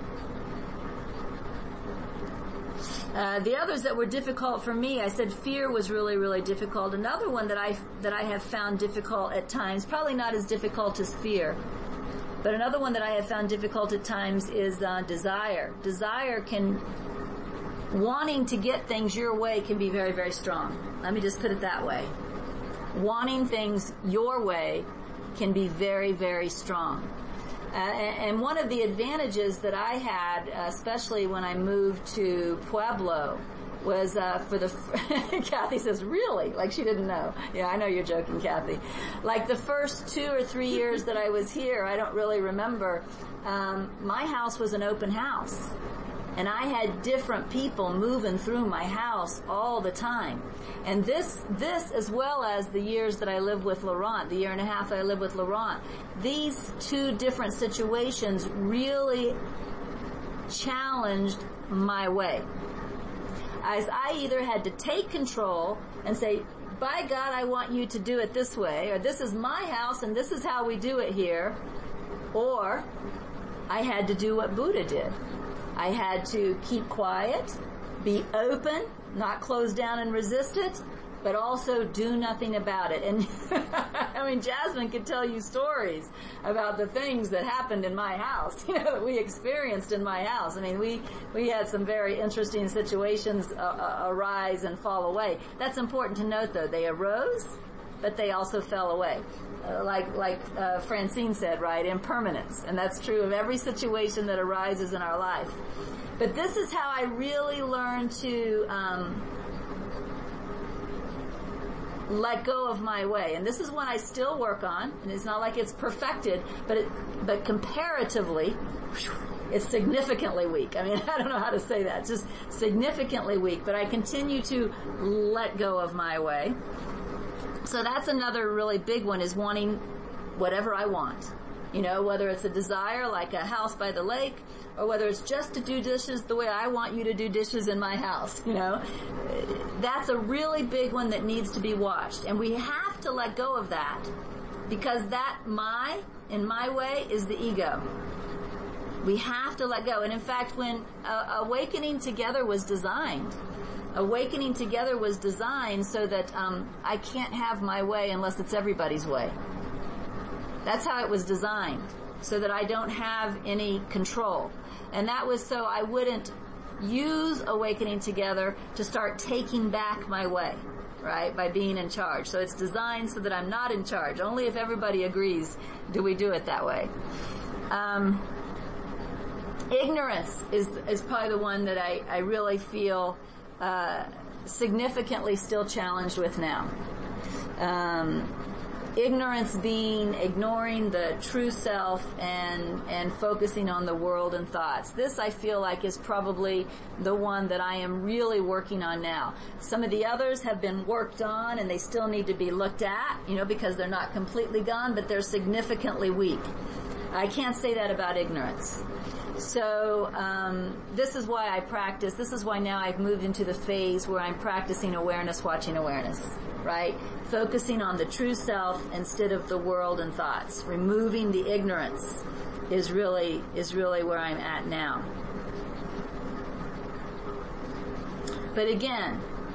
Uh, the others that were difficult for me, I said fear was really, really difficult. Another one that I that I have found difficult at times, probably not as difficult as fear, but another one that I have found difficult at times is uh, desire. Desire can, wanting to get things your way can be very, very strong. Let me just put it that way. Wanting things your way can be very, very strong. Uh, and one of the advantages that I had, uh, especially when I moved to Pueblo, was uh, for the... Kathy says, really? Like she didn't know. Yeah, I know you're joking, Kathy. Like the first two or three years that I was here, I don't really remember, um, my house was an open house. And I had different people moving through my house all the time. And this, this as well as the years that I lived with Laurent, the year and a half that I lived with Laurent, these two different situations really challenged my way. As I either had to take control and say, by God, I want you to do it this way, or this is my house and this is how we do it here, or I had to do what Buddha did. I had to keep quiet, be open, not close down and resist it, but also do nothing about it. And I mean, Jasmine could tell you stories about the things that happened in my house, you know, that we experienced in my house. I mean, we, we had some very interesting situations uh, uh, arise and fall away. That's important to note, though. They arose, but they also fell away. Uh, like like uh, Francine said, right, impermanence. And that's true of every situation that arises in our life. But this is how I really learned to um, let go of my way. And this is one I still work on, and it's not like it's perfected, but it, but comparatively, it's significantly weak. I mean, I don't know how to say that. It's just significantly weak, but I continue to let go of my way. So that's another really big one, is wanting whatever I want. You know, whether it's a desire like a house by the lake, or whether it's just to do dishes the way I want you to do dishes in my house, you know. That's a really big one that needs to be watched. And we have to let go of that, because that my, in my way, is the ego. We have to let go. And in fact, when uh, Awakening Together was designed, Awakening Together was designed so that um, I can't have my way unless it's everybody's way. That's how it was designed, so that I don't have any control. And that was so I wouldn't use Awakening Together to start taking back my way, right, by being in charge. So it's designed so that I'm not in charge. Only if everybody agrees do we do it that way. Um, ignorance is, is probably the one that I, I really feel uh, significantly still challenged with now. Um, Ignorance being ignoring the true self and and focusing on the world and thoughts. This, I feel like, is probably the one that I am really working on now. Some of the others have been worked on and they still need to be looked at, you know, because they're not completely gone, but they're significantly weak. I can't say that about ignorance. So um, this is why I practice. This is why now I've moved into the phase where I'm practicing awareness, watching awareness, right? Focusing on the true self instead of the world and thoughts. Removing the ignorance is really is really where I'm at now. But again,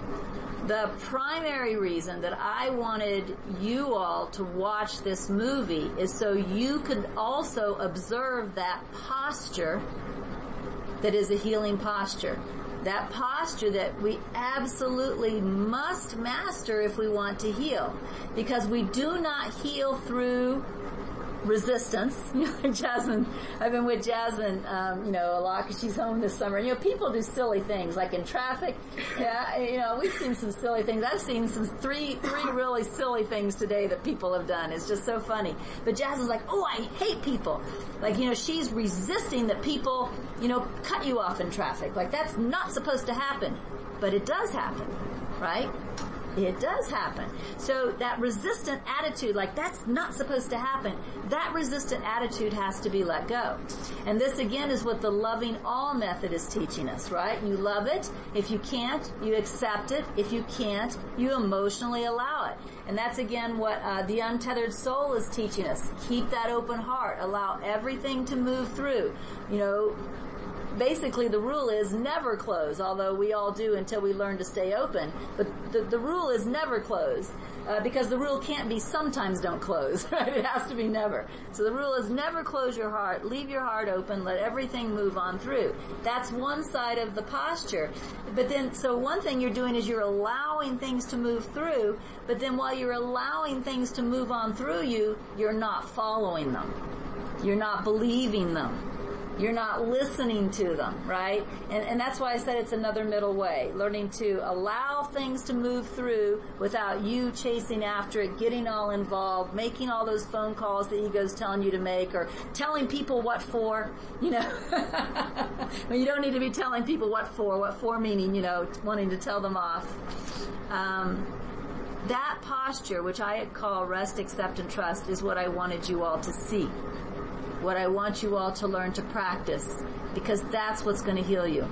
the primary reason that I wanted you all to watch this movie is so you could also observe that posture that is a healing posture. That posture that we absolutely must master if we want to heal. Because we do not heal through resistance. Jasmine, I've been with Jasmine, um, you know, a lot because she's home this summer. You know, people do silly things, like in traffic. Yeah, you know, we've seen some silly things. I've seen some three, three really silly things today that people have done. It's just so funny. But Jasmine's like, oh, I hate people. Like, you know, she's resisting that people, you know, cut you off in traffic. Like, that's not supposed to happen. But it does happen, right? It does happen. So that resistant attitude, like that's not supposed to happen, that resistant attitude has to be let go. And this again is what the loving all method is teaching us, right? You love it. If you can't, you accept it. If you can't, you emotionally allow it. And that's again what uh, the untethered soul is teaching us. Keep that open heart. Allow everything to move through. You know, basically the rule is never close, although we all do until we learn to stay open. But the, the rule is never close, uh, because the rule can't be sometimes don't close, right? It has to be never. So the rule is never close your heart, leave your heart open, let everything move on through. That's one side of the posture. But then, so one thing you're doing is you're allowing things to move through, but then while you're allowing things to move on through you, you're not following them. You're not believing them. You're not listening to them, right? And, and that's why I said it's another middle way. Learning to allow things to move through without you chasing after it, getting all involved, making all those phone calls the ego's telling you to make, or telling people what for, you know. Well, you don't need to be telling people what for, what for meaning, you know, wanting to tell them off. Um, that posture, which I call rest, accept, and trust, is what I wanted you all to see. What I want you all to learn to practice, because that's what's going to heal you.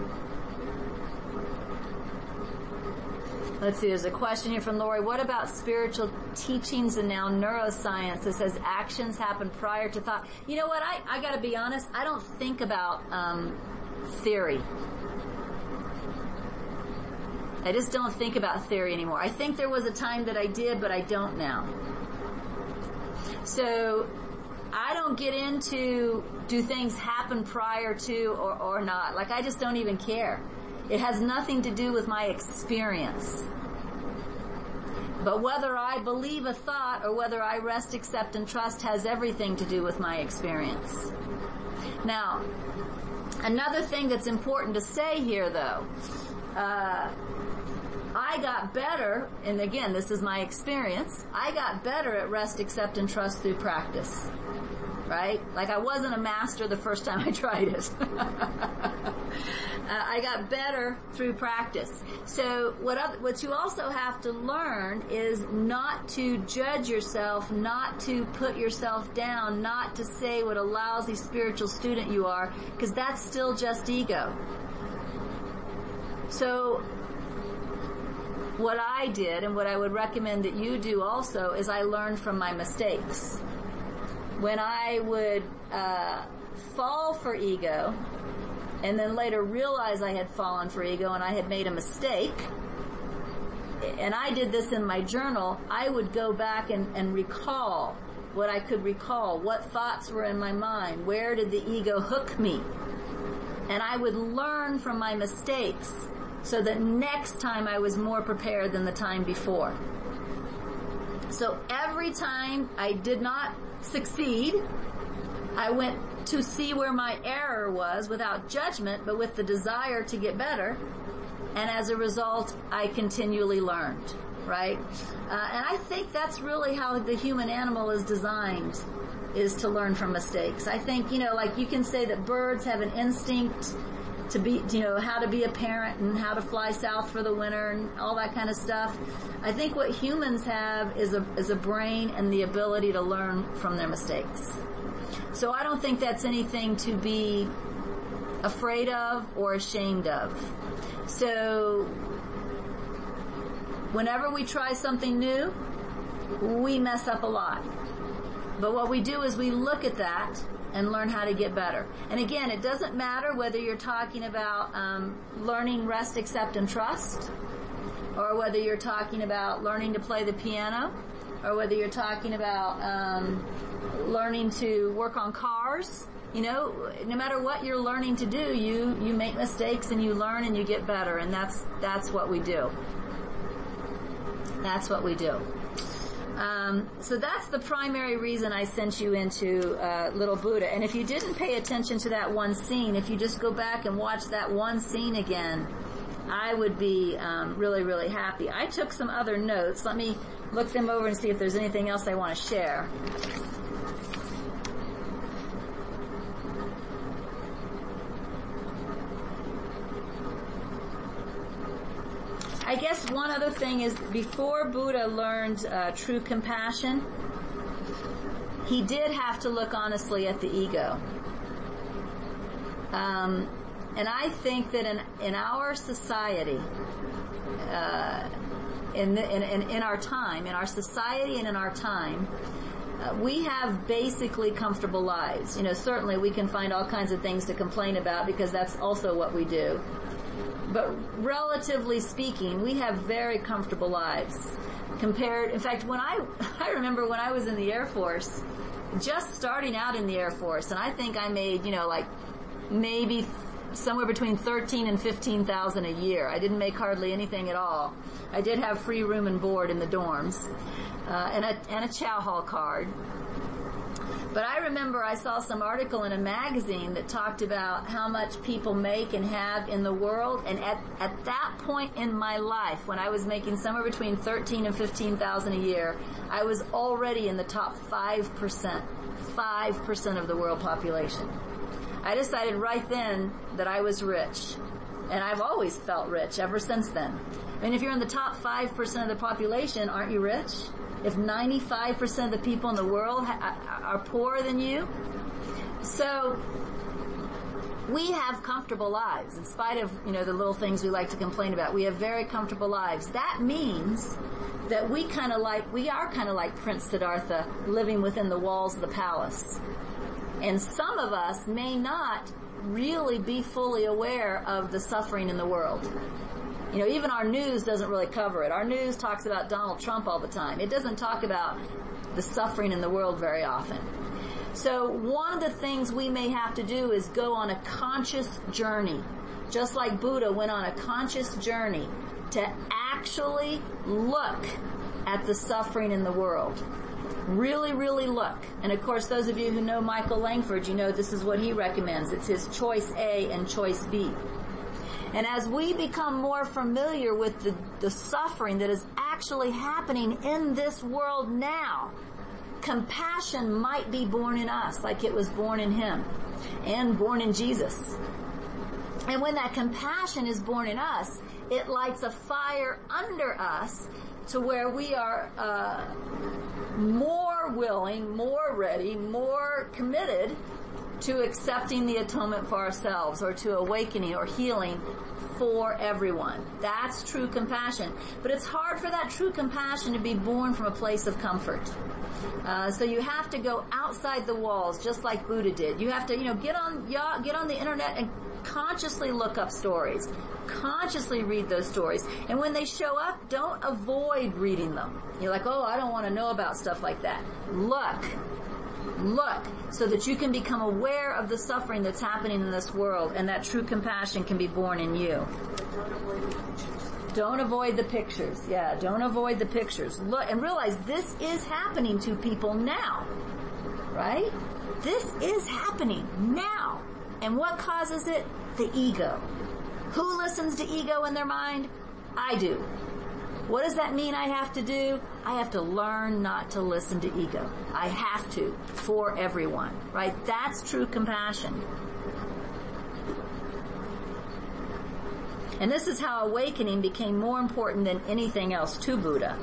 Let's see, there's a question here from Lori. What about spiritual teachings and now neuroscience that says actions happen prior to thought? You know what, I, I got to be honest, I don't think about um, theory. I just don't think about theory anymore. I think there was a time that I did, but I don't now. So I don't get into do things happen prior to or, or not. Like, I just don't even care. It has nothing to do with my experience. But whether I believe a thought or whether I rest, accept, and trust has everything to do with my experience. Now, another thing that's important to say here, though, uh, I got better, and again, this is my experience, I got better at rest, accept, and trust through practice. right? Like I wasn't a master the first time I tried it. Uh, I got better through practice. So what other, what you also have to learn is not to judge yourself, not to put yourself down, not to say what a lousy spiritual student you are, because that's still just ego. So what I did, and what I would recommend that you do also, is I learned from my mistakes. When I would uh, fall for ego, and then later realize I had fallen for ego and I had made a mistake, and I did this in my journal, I would go back and, and recall what I could recall, what thoughts were in my mind, where did the ego hook me, and I would learn from my mistakes so that next time I was more prepared than the time before. So every time I did not succeed, I went to see where my error was without judgment, but with the desire to get better. And as a result, I continually learned, right? Uh, and I think that's really how the human animal is designed, is to learn from mistakes. I think, you know, like you can say that birds have an instinct to be, you know, how to be a parent and how to fly south for the winter and all that kind of stuff. I think what humans have is a, is a brain and the ability to learn from their mistakes. So I don't think that's anything to be afraid of or ashamed of. So whenever we try something new, we mess up a lot. But what we do is we look at that and learn how to get better. And again, it doesn't matter whether you're talking about um, learning rest, accept, and trust, or whether you're talking about learning to play the piano, or whether you're talking about um, learning to work on cars. You know, no matter what you're learning to do, you, you make mistakes and you learn and you get better, and that's that's what we do. That's what we do. Um, so that's the primary reason I sent you into uh, Little Buddha. And if you didn't pay attention to that one scene, if you just go back and watch that one scene again, I would be um, really, really happy. I took some other notes. Let me look them over and see if there's anything else I want to share. I guess one other thing is, before Buddha learned uh, true compassion, he did have to look honestly at the ego. Um, and I think that in in our society, uh, in, the, in in in our time, in our society and in our time, uh, we have basically comfortable lives. You know, certainly we can find all kinds of things to complain about, because that's also what we do. But relatively speaking, we have very comfortable lives compared. In fact, when I, I remember when I was in the Air Force, just starting out in the Air Force, and I think I made, you know, like maybe somewhere between thirteen and fifteen thousand a year. I didn't make hardly anything at all. I did have free room and board in the dorms, uh, and a, and a chow hall card. But I remember I saw some article in a magazine that talked about how much people make and have in the world, and at, at that point in my life, when I was making somewhere between thirteen and fifteen thousand a year, I was already in the top five percent, five percent of the world population. I decided right then that I was rich, and I've always felt rich ever since then. I mean, if you're in the top five percent of the population, aren't you rich? If ninety-five percent of the people in the world ha- are poorer than you? So, we have comfortable lives, in spite of, you know, the little things we like to complain about. We have very comfortable lives. That means that we kind of like, we are kind of like Prince Siddhartha, living within the walls of the palace. And some of us may not really be fully aware of the suffering in the world. You know, even our news doesn't really cover it. Our news talks about Donald Trump all the time. It doesn't talk about the suffering in the world very often. So one of the things we may have to do is go on a conscious journey, just like Buddha went on a conscious journey to actually look at the suffering in the world. Really, really look. And of course, those of you who know Michael Langford, you know this is what he recommends. It's his choice A and choice B. And as we become more familiar with the, the suffering that is actually happening in this world now, compassion might be born in us like it was born in him and born in Jesus. And when that compassion is born in us, it lights a fire under us to where we are uh, more willing, more ready, more committed to accepting the atonement for ourselves, or to awakening or healing for everyone. That's true compassion. But it's hard for that true compassion to be born from a place of comfort. Uh, so you have to go outside the walls, just like Buddha did. You have to, you know, get on, get on the internet and consciously look up stories. Consciously read those stories. And when they show up, don't avoid reading them. You're like, oh, I don't want to know about stuff like that. Look. Look, so that you can become aware of the suffering that's happening in this world, and that true compassion can be born in you. Don't avoid the pictures. Yeah, don't avoid the pictures. Look, and realize this is happening to people now. Right? This is happening now. And what causes it? The ego. Who listens to ego in their mind? I do. What does that mean I have to do? I have to learn not to listen to ego. I have to, for everyone, right? That's true compassion. And this is how awakening became more important than anything else to Buddha.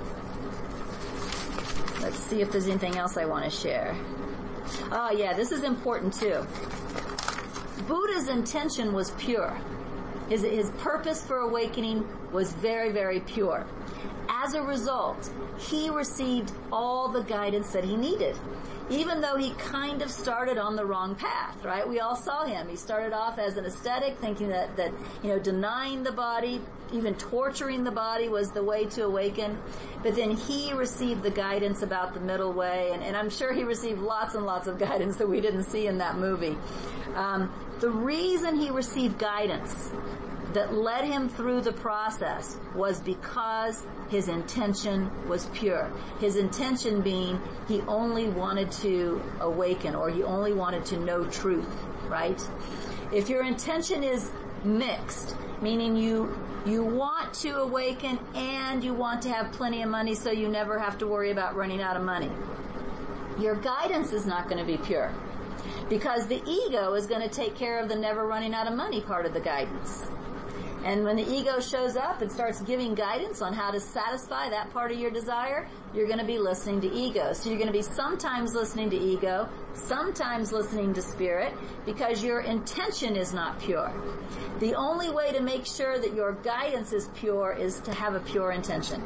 Let's see if there's anything else I want to share. Oh yeah, this is important too. Buddha's intention was pure. His, his purpose for awakening was very, very pure. As a result, he received all the guidance that he needed, even though he kind of started on the wrong path, right? We all saw him. He started off as an ascetic, thinking that, that, you know, denying the body, even torturing the body was the way to awaken. But then he received the guidance about the middle way, and, and I'm sure he received lots and lots of guidance that we didn't see in that movie. Um, the reason he received guidance that led him through the process was because his intention was pure. His intention being he only wanted to awaken, or he only wanted to know truth, right? If your intention is mixed, meaning you you want to awaken and you want to have plenty of money so you never have to worry about running out of money, your guidance is not going to be pure, because the ego is going to take care of the never running out of money part of the guidance. And when the ego shows up and starts giving guidance on how to satisfy that part of your desire, you're going to be listening to ego. So you're going to be sometimes listening to ego, sometimes listening to spirit, because your intention is not pure. The only way to make sure that your guidance is pure is to have a pure intention.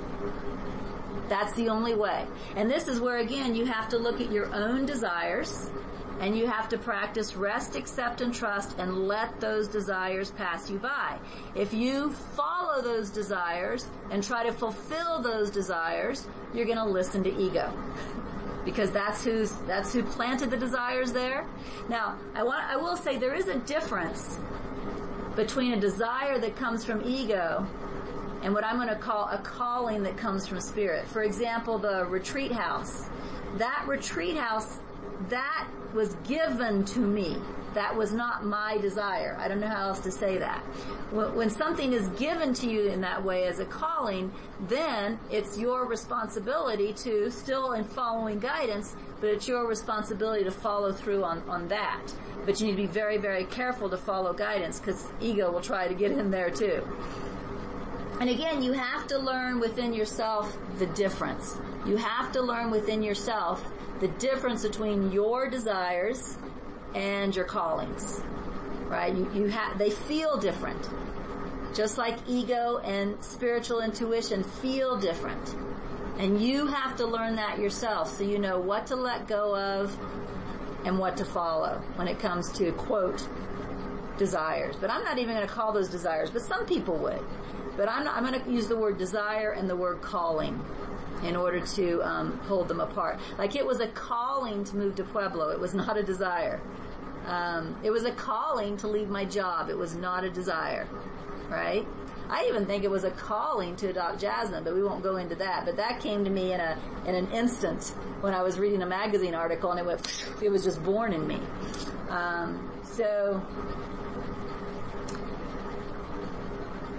That's the only way. And this is where, again, you have to look at your own desires, and you have to practice rest, accept, and trust, and let those desires pass you by. If you follow those desires and try to fulfill those desires, you're going to listen to ego, because that's who's that's who planted the desires there. Now, I want I will say there is a difference between a desire that comes from ego and what I'm going to call a calling that comes from spirit. For example, the retreat house. That retreat house, that was given to me. That was not my desire. I don't know how else to say that. When something is given to you in that way as a calling, then it's your responsibility to, still in following guidance, but it's your responsibility to follow through on, on that. But you need to be very, very careful to follow guidance, because ego will try to get in there too. And again, you have to learn within yourself the difference. You have to learn within yourself the difference between your desires and your callings, right? You, you have, they feel different. Just like ego and spiritual intuition feel different. And you have to learn that yourself, so you know what to let go of and what to follow when it comes to, quote, desires. But I'm not even going to call those desires, but some people would. But I'm, not, I'm going to use the word desire and the word calling in order to um, hold them apart. Like, it was a calling to move to Pueblo. It was not a desire. Um, it was a calling to leave my job. It was not a desire, right? I even think it was a calling to adopt Jasmine, but we won't go into that. But that came to me in a in an instant when I was reading a magazine article, and it went, it was just born in me. Um, so.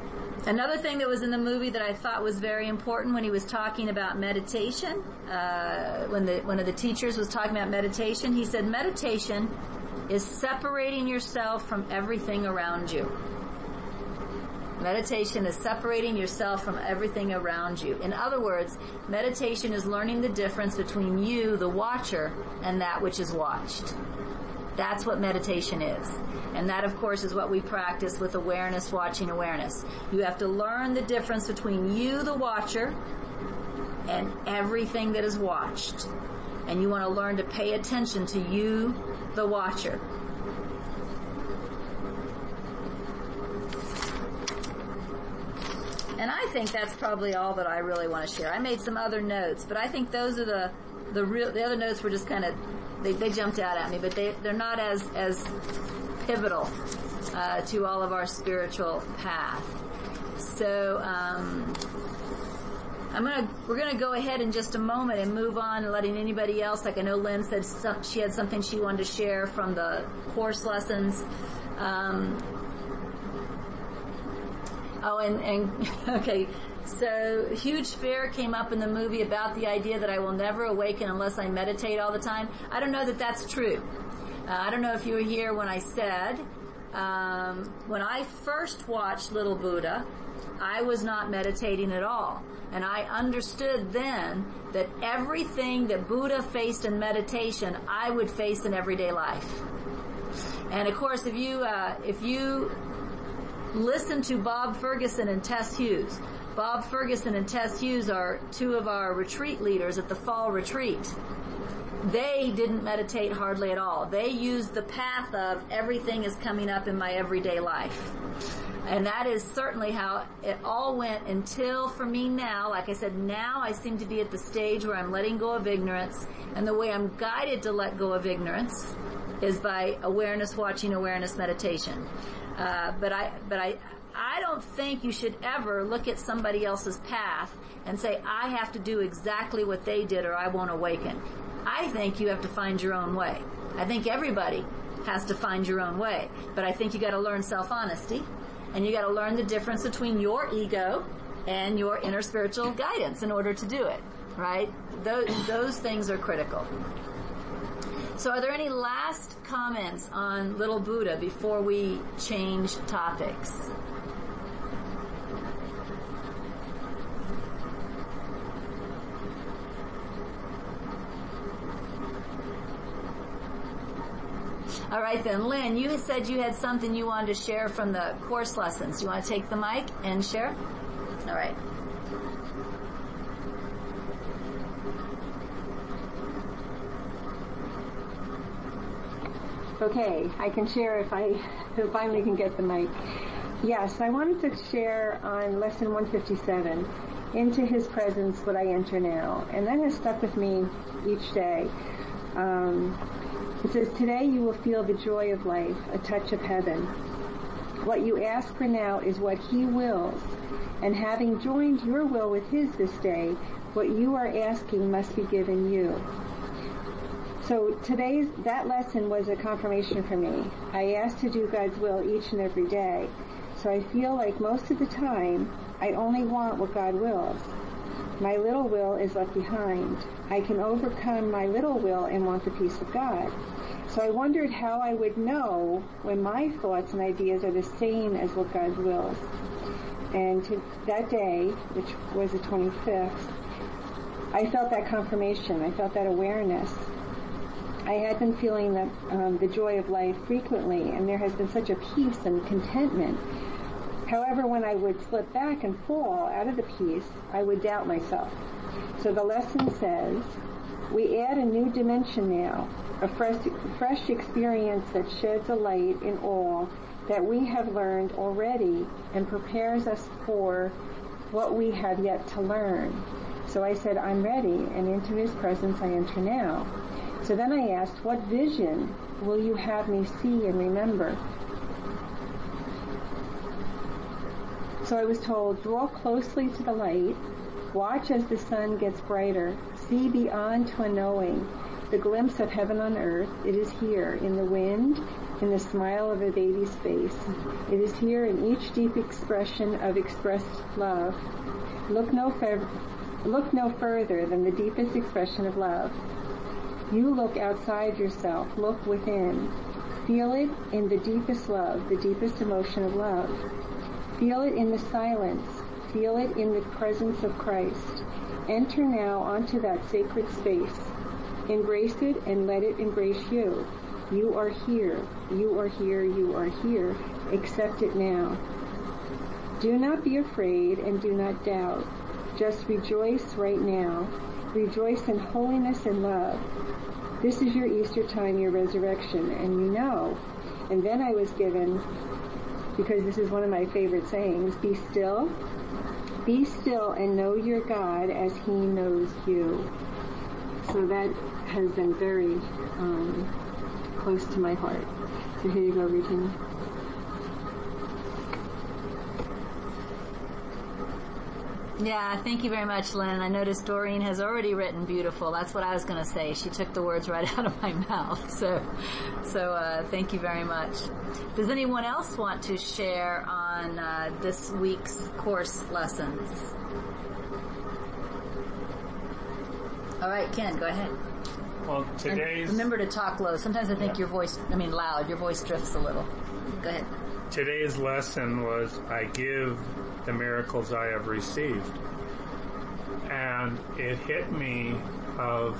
Another thing that was in the movie that I thought was very important when he was talking about meditation, uh, when the one of the teachers was talking about meditation, he said meditation is separating yourself from everything around you. Meditation is separating yourself from everything around you. In other words, meditation is learning the difference between you, the watcher, and that which is watched. That's what meditation is. And that, of course, is what we practice with awareness, watching awareness. You have to learn the difference between you, the watcher, and everything that is watched. And you want to learn to pay attention to you, the watcher. And I think that's probably all that I really want to share. I made some other notes, but I think those are the the real. The other notes were just kind of they, they jumped out at me, but they they're not as as pivotal uh, to all of our spiritual path. So um, I'm gonna we're gonna go ahead in just a moment and move on, and letting anybody else. Like I know Lynn said some, she had something she wanted to share from the course lessons. Um, Oh, and, and, okay, so huge fear came up in the movie about the idea that I will never awaken unless I meditate all the time. I don't know that that's true. Uh, I don't know if you were here when I said, um, when I first watched Little Buddha, I was not meditating at all. And I understood then that everything that Buddha faced in meditation, I would face in everyday life. And of course, if you, uh, if you, listen to Bob Ferguson and Tess Hughes. Bob Ferguson and Tess Hughes are two of our retreat leaders at the fall retreat. They didn't meditate hardly at all. They used the path of everything is coming up in my everyday life. And that is certainly how it all went until, for me now, like I said, now I seem to be at the stage where I'm letting go of ignorance. And the way I'm guided to let go of ignorance is by awareness, watching awareness, meditation. Uh, but I, but I, I don't think you should ever look at somebody else's path and say, I have to do exactly what they did or I won't awaken. I think you have to find your own way. I think everybody has to find your own way. But I think you gotta learn self-honesty, and you gotta learn the difference between your ego and your inner spiritual guidance in order to do it, right? Those, those things are critical. So are there any last comments on Little Buddha before we change topics? All right then, Lynn, you said you had something you wanted to share from the course lessons. You want to take the mic and share? All right. Okay, I can share if I finally can get the mic. Yes, I wanted to share on lesson one fifty-seven, into his presence would I enter now. And that has stuck with me each day. Um, it says, today you will feel the joy of life, a touch of heaven. What you ask for now is what he wills. And having joined your will with his this day, what you are asking must be given you. So today's, that lesson was a confirmation for me. I asked to do God's will each and every day. So I feel like most of the time, I only want what God wills. My little will is left behind. I can overcome my little will and want the peace of God. So I wondered how I would know when my thoughts and ideas are the same as what God wills. And to that day, which was the twenty-fifth, I felt that confirmation. I felt that awareness. I had been feeling the, um, the joy of life frequently, and there has been such a peace and contentment. However, when I would slip back and fall out of the peace, I would doubt myself. So the lesson says, we add a new dimension now, a fresh, fresh experience that sheds a light in all that we have learned already and prepares us for what we have yet to learn. So I said, I'm ready, and into his presence I enter now. So then I asked, what vision will you have me see and remember? So I was told, draw closely to the light, watch as the sun gets brighter, see beyond to a knowing, the glimpse of heaven on earth. It is here, in the wind, in the smile of a baby's face. It is here in each deep expression of expressed love. Look no, fer- look no further than the deepest expression of love. You look outside yourself. Look within. Feel it in the deepest love, the deepest emotion of love. Feel it in the silence. Feel it in the presence of Christ. Enter now onto that sacred space. Embrace it and let it embrace you. You are here. You are here. You are here. Accept it now. Do not be afraid and do not doubt. Just rejoice right now. Rejoice in holiness and love. This is your Easter time, your resurrection, and you know. And then I was given, because this is one of my favorite sayings, be still. Be still and know your God as he knows you. So that has been very um, close to my heart. So here you go, Regina. Yeah, thank you very much, Lynn. I noticed Doreen has already written beautiful. That's what I was going to say. She took the words right out of my mouth. So, so uh, thank you very much. Does anyone else want to share on uh, this week's course lessons? All right, Ken, go ahead. Well, today's... And remember to talk low. Sometimes I think yeah. your voice, I mean loud, your voice drifts a little. Go ahead. Today's lesson was, I give the miracles I have received. And it hit me of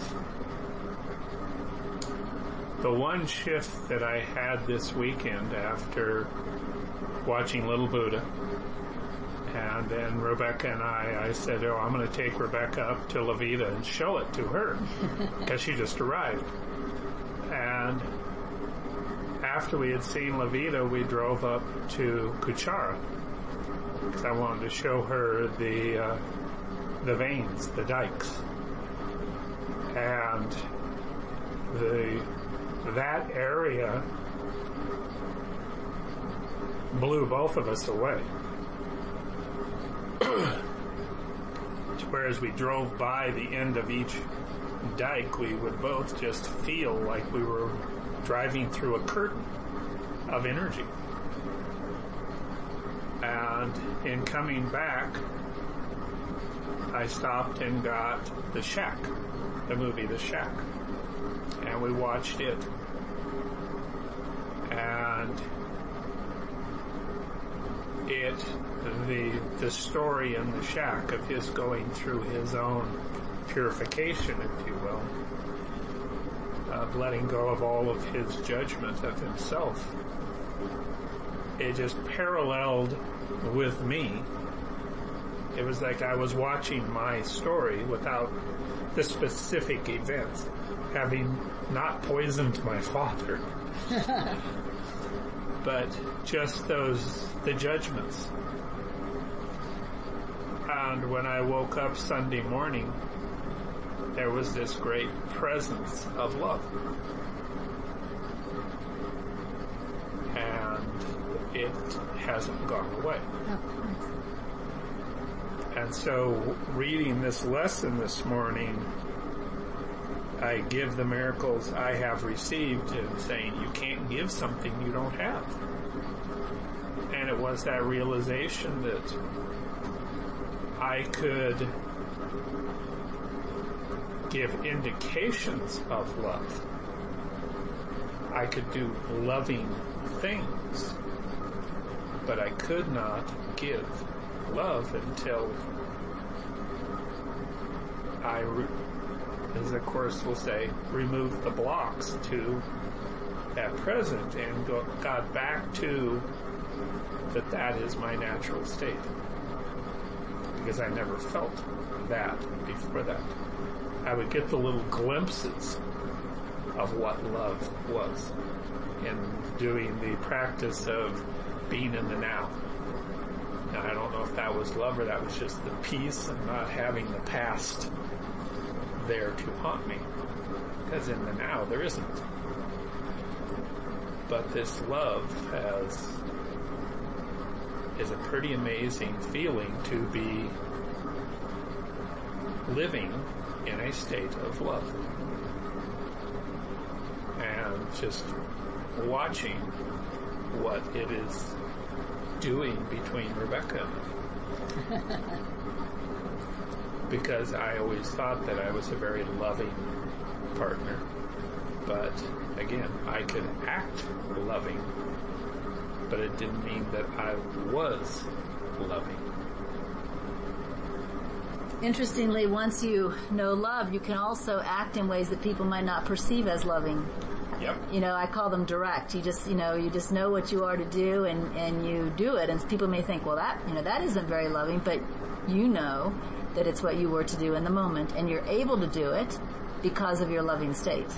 the one shift that I had this weekend after watching Little Buddha. And then Rebecca and I, I said, oh, I'm going to take Rebecca up to La Vida and show it to her because she just arrived. And after we had seen La Vida, we drove up to Kuchara because I wanted to show her the uh, the veins, the dikes, and the that area blew both of us away. Whereas we drove by the end of each dike, we would both just feel like we were driving through a curtain of energy. And in coming back, I stopped and got The Shack, the movie The Shack, and we watched it. And it, the the story in The Shack of his going through his own purification, if you will, of letting go of all of his judgment of himself, it just paralleled with me. It was like I was watching my story without the specific events, having not poisoned my father, but just those, the judgments. And when I woke up Sunday morning, there was this great presence of love. And it hasn't gone away. And so, reading this lesson this morning, I give the miracles I have received, and saying you can't give something you don't have. And it was that realization that I could give indications of love. I could do loving things, but I could not give love until I, as the Course will say, removed the blocks to that present and go, got back to that that is my natural state. Because I never felt that before that. I would get the little glimpses of what love was in doing the practice of being in the now. Now, I don't know if that was love or that was just the peace and not having the past there to haunt me. Because in the now, there isn't. But this love has, is a pretty amazing feeling to be living in a state of love. just watching what it is doing between Rebecca and me. Because I always thought that I was a very loving partner. But again, I could act loving, but it didn't mean that I was loving. Interestingly, once you know love, you can also act in ways that people might not perceive as loving. Yep. You know, I call them direct. You just, you know, you just know what you are to do and, and you do it. And people may think, well, that, you know, that isn't very loving, but you know that it's what you were to do in the moment, and you're able to do it because of your loving state.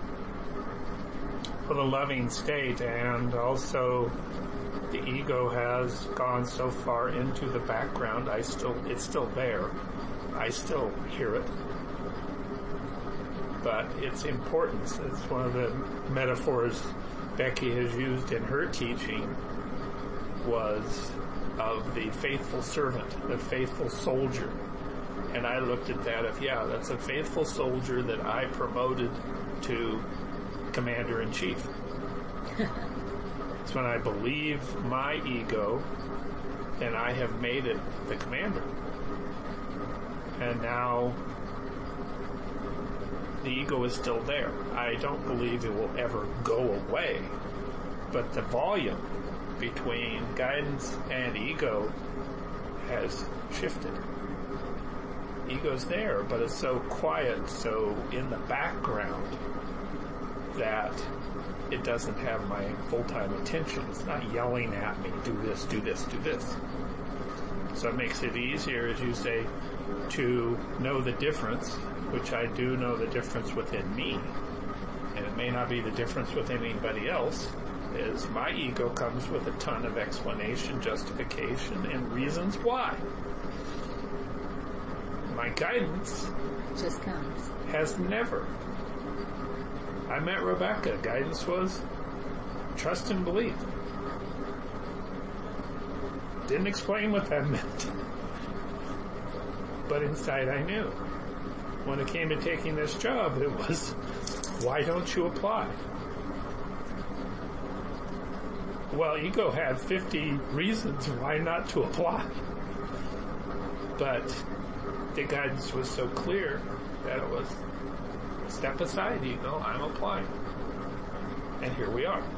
For the loving state, and also the ego has gone so far into the background, I still, it's still there. I still hear it. But its importance, it's one of the metaphors Becky has used in her teaching, was of the faithful servant, the faithful soldier. And I looked at that of, yeah, that's a faithful soldier that I promoted to commander-in-chief. It's when I believe my ego, then I have made it the commander. And now the ego is still there. I don't believe it will ever go away, but the volume between guidance and ego has shifted. Ego's there, but it's so quiet, so in the background, that it doesn't have my full-time attention. It's not yelling at me, do this, do this, do this. So it makes it easier, as you say, to know the difference, which I do know the difference within me, and it may not be the difference with anybody else, is my ego comes with a ton of explanation, justification, and reasons why. My guidance just comes. Has never. I met Rebecca. Guidance was trust and believe. Didn't explain what that meant. But inside I knew. When it came to taking this job, it was, why don't you apply? Well, ego had fifty reasons why not to apply. But the guidance was so clear that it was, step aside, ego, I'm applying. And here we are.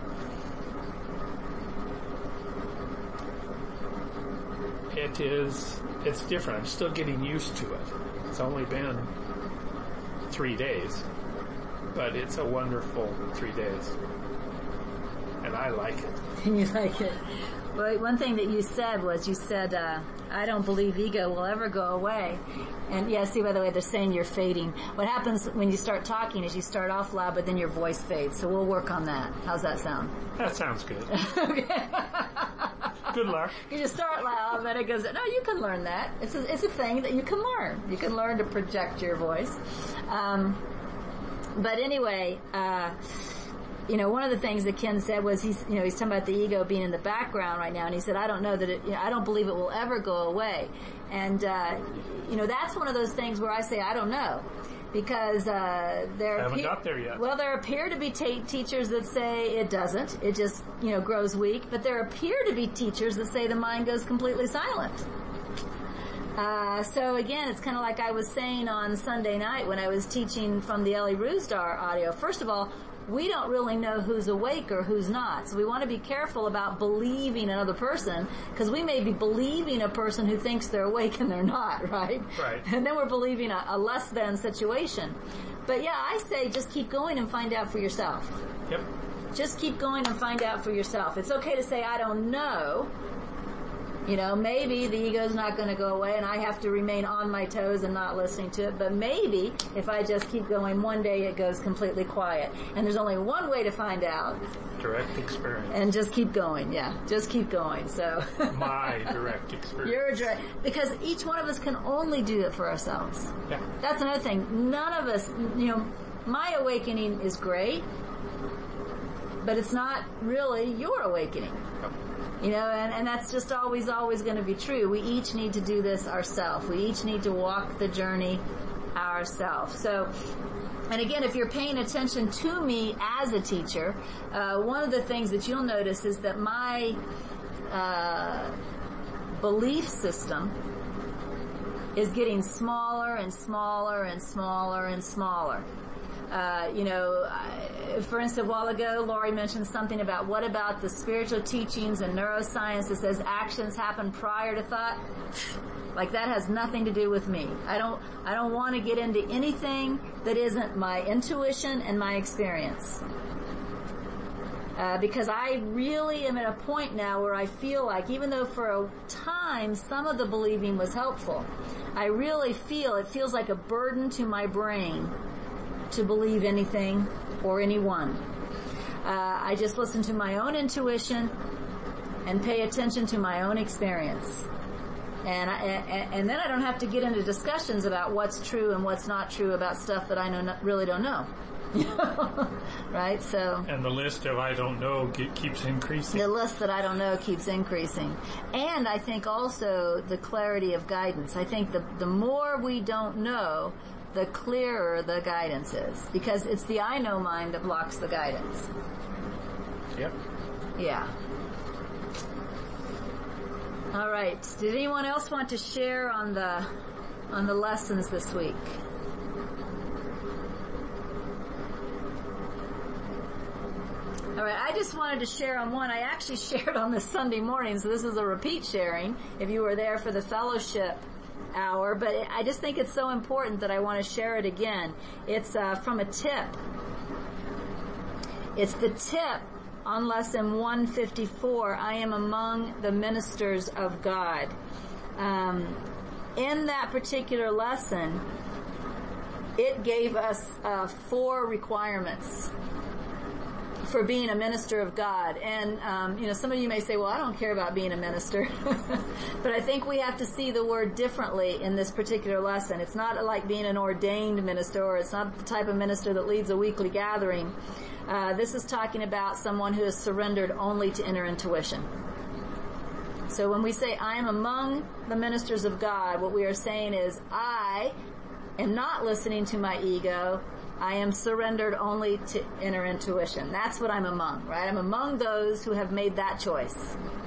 It is, it's different. I'm still getting used to it. It's only been three days, but it's a wonderful three days. And I like it. You like it. Well, one thing that you said was, you said, uh, I don't believe ego will ever go away. And yeah, see, by the way, they're saying you're fading. What happens when you start talking is you start off loud, but then your voice fades. So we'll work on that. How's that sound? That sounds good. Okay. Good luck. You just start loud, then it goes, no, you can learn that. It's a, it's a thing that you can learn. You can learn to project your voice. Um, but anyway, uh, you know, one of the things that Ken said was he's, you know, he's talking about the ego being in the background right now, and he said, I don't know that it, you know, I don't believe it will ever go away. And, uh, you know, that's one of those things where I say, I don't know. Because, uh, there I haven't appear, got there yet. Well, there appear to be ta- teachers that say it doesn't. It just, you know, grows weak. But there appear to be teachers that say the mind goes completely silent. Uh, so again, it's kind of like I was saying on Sunday night when I was teaching from the Ellie Rusdar audio. First of all, we don't really know who's awake or who's not. So we want to be careful about believing another person, because we may be believing a person who thinks they're awake and they're not, right? Right. And then we're believing a, a less than situation. But yeah, I say just keep going and find out for yourself. Yep. Just keep going and find out for yourself. It's okay to say, I don't know. You know, maybe the ego's not going to go away and I have to remain on my toes and not listening to it. But maybe if I just keep going, one day it goes completely quiet. And there's only one way to find out. Direct experience. And just keep going, yeah. Just keep going, so. My direct experience. Your direct, because each one of us can only do it for ourselves. Yeah. That's another thing. None of us, you know, my awakening is great, but it's not really your awakening. Yep. You know, and, and that's just always, always going to be true. We each need to do this ourselves. We each need to walk the journey ourselves. So, and again, if you're paying attention to me as a teacher, uh, one of the things that you'll notice is that my uh, belief system is getting smaller and smaller and smaller and smaller. Uh, you know, I, for instance, a while ago, Laurie mentioned something about what about the spiritual teachings and neuroscience that says actions happen prior to thought. Like that has nothing to do with me. I don't, I don't want to get into anything that isn't my intuition and my experience. Uh, because I really am at a point now where I feel like, even though for a time some of the believing was helpful, I really feel, it feels like a burden to my brain to believe anything or anyone. Uh, I just listen to my own intuition and pay attention to my own experience. And, I, and then I don't have to get into discussions about what's true and what's not true about stuff that I know not, really don't know. Right? So. And the list of I don't know keeps increasing. The list that I don't know keeps increasing. And I think also the clarity of guidance. I think the, the more we don't know, the clearer the guidance is. Because it's the I know mind that blocks the guidance. Yep. Yeah. All right. Did anyone else want to share on the on the lessons this week? All right, I just wanted to share on one. I actually shared on this Sunday morning, so this is a repeat sharing if you were there for the fellowship hour, but I just think it's so important that I want to share it again. It's uh, from a tip. It's the tip on lesson one fifty-four, I am among the ministers of God. Um, in that particular lesson, it gave us uh, four requirements for being a minister of God. And, um, you know, some of you may say, well, I don't care about being a minister. But I think we have to see the word differently in this particular lesson. It's not like being an ordained minister, or it's not the type of minister that leads a weekly gathering. Uh, this is talking about someone who is surrendered only to inner intuition. So when we say, I am among the ministers of God, what we are saying is, I am not listening to my ego. I am surrendered only to inner intuition. That's what I'm among, right? I'm among those who have made that choice.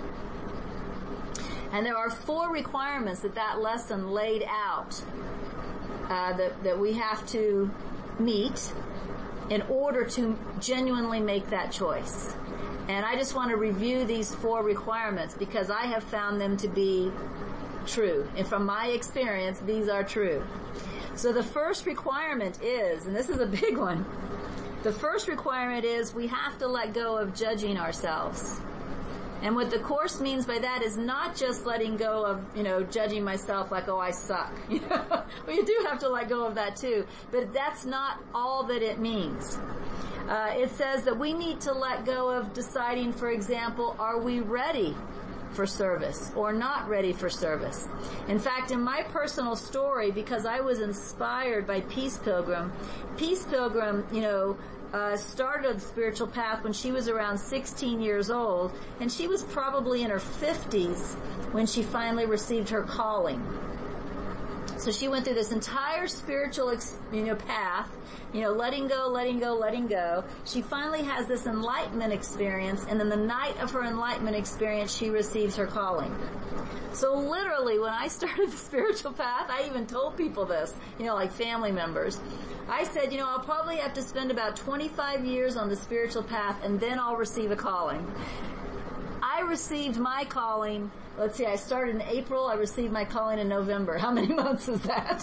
And there are four requirements that that lesson laid out uh, that, that we have to meet in order to genuinely make that choice. And I just want to review these four requirements because I have found them to be true. And from my experience, these are true. So the first requirement is, and this is a big one, the first requirement is we have to let go of judging ourselves. And what the Course means by that is not just letting go of, you know, judging myself like, oh, I suck. You know, well, you do have to let go of that too. But that's not all that it means. Uh, it says that we need to let go of deciding, for example, are we ready for service or not ready for service. In fact, in my personal story, because I was inspired by Peace Pilgrim, Peace Pilgrim, you know, uh, started the spiritual path when she was around sixteen years old, and she was probably in her fifties when she finally received her calling. So she went through this entire spiritual, you know, path, you know, letting go, letting go, letting go. She finally has this enlightenment experience, and in the night of her enlightenment experience, she receives her calling. So literally, when I started the spiritual path, I even told people this, you know, like family members. I said, you know, I'll probably have to spend about twenty-five years on the spiritual path, and then I'll receive a calling. I received my calling, let's see, I started in April, I received my calling in November. How many months is that?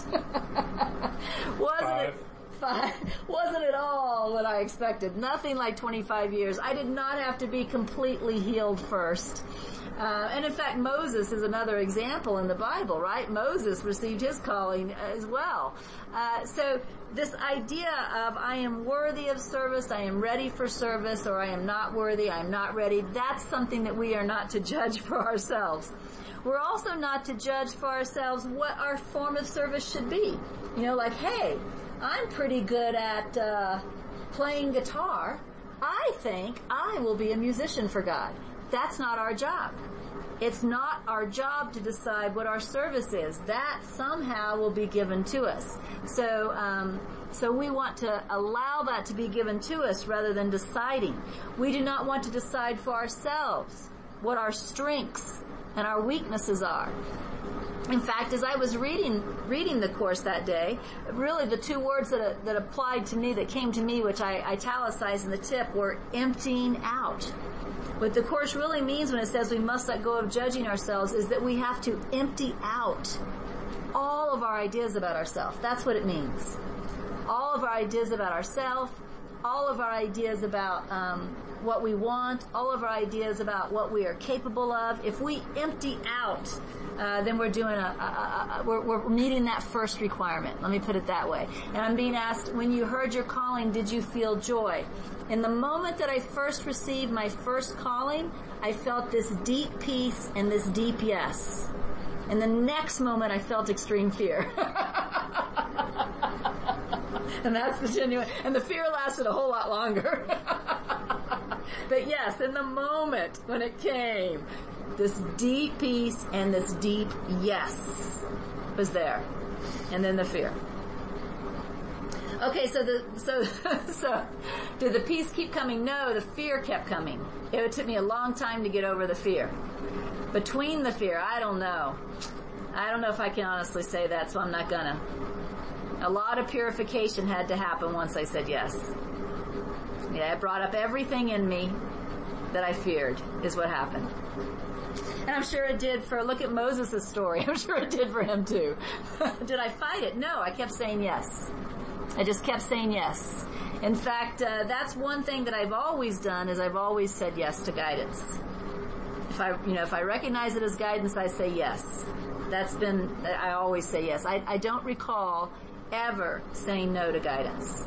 Wasn't Five. it? Five. Wasn't at all what I expected. Nothing like twenty-five years. I did not have to be completely healed first. Uh, and in fact, Moses is another example in the Bible, right? Moses received his calling as well. Uh, so this idea of I am worthy of service, I am ready for service, or I am not worthy, I am not ready, that's something that we are not to judge for ourselves. We're also not to judge for ourselves what our form of service should be. You know, like, hey, I'm pretty good at uh, playing guitar. I think I will be a musician for God. That's not our job. It's not our job to decide what our service is. That somehow will be given to us. So, um, so we want to allow that to be given to us rather than deciding. We do not want to decide for ourselves what our strengths and our weaknesses are. In fact, as I was reading reading the course that day, really the two words that that applied to me, that came to me, which I italicized in the tip, were emptying out. What the course really means when it says we must let go of judging ourselves is that we have to empty out all of our ideas about ourselves. That's what it means. All of our ideas about ourselves, all of our ideas about um, what we want, all of our ideas about what we are capable of. If we empty out, uh, then we're doing a, a, a, a we're, we're meeting that first requirement. Let me put it that way. And I'm being asked, when you heard your calling, did you feel joy? In the moment that I first received my first calling, I felt this deep peace and this deep yes. And the next moment I felt extreme fear. And that's the genuine, and the fear lasted a whole lot longer. But yes, in the moment when it came, this deep peace and this deep yes was there. And then the fear. Okay, so the, so, so, did the peace keep coming? No, the fear kept coming. It took me a long time to get over the fear. Between the fear, I don't know. I don't know if I can honestly say that, so I'm not gonna. A lot of purification had to happen once I said yes. Yeah, it brought up everything in me that I feared, is what happened. And I'm sure it did for, look at Moses' story. I'm sure it did for him too. Did I fight it? No, I kept saying yes. I just kept saying yes. In fact, uh, that's one thing that I've always done, is I've always said yes to guidance. If I, you know, if I recognize it as guidance, I say yes. That's been, I always say yes. I, I don't recall ever saying no to guidance.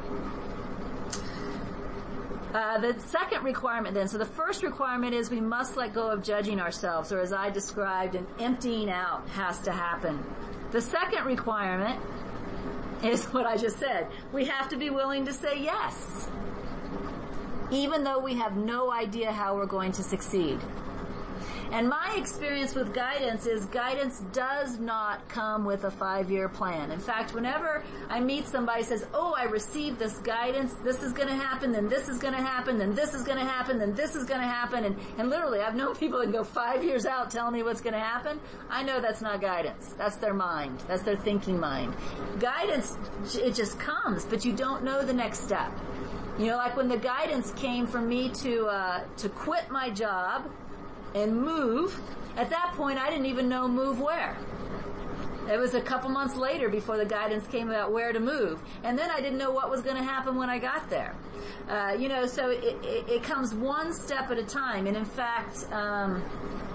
Uh, the second requirement then, so the first requirement is we must let go of judging ourselves, or as I described, an emptying out has to happen. The second requirement is what I just said. We have to be willing to say yes, even though we have no idea how we're going to succeed. And my experience with guidance is guidance does not come with a five-year plan. In fact, whenever I meet somebody who says, oh, I received this guidance, this is going to happen, then this is going to happen, then this is going to happen, then this is going to happen, and, and literally I've known people that go five years out telling me what's going to happen. I know that's not guidance. That's their mind. That's their thinking mind. Guidance, it just comes, but you don't know the next step. You know, like when the guidance came for me to, uh, to quit my job and move, at that point I didn't even know move where. It was a couple months later before the guidance came about where to move. And then I didn't know what was going to happen when I got there. Uh, you know, so it, it, it comes one step at a time. And in fact, um,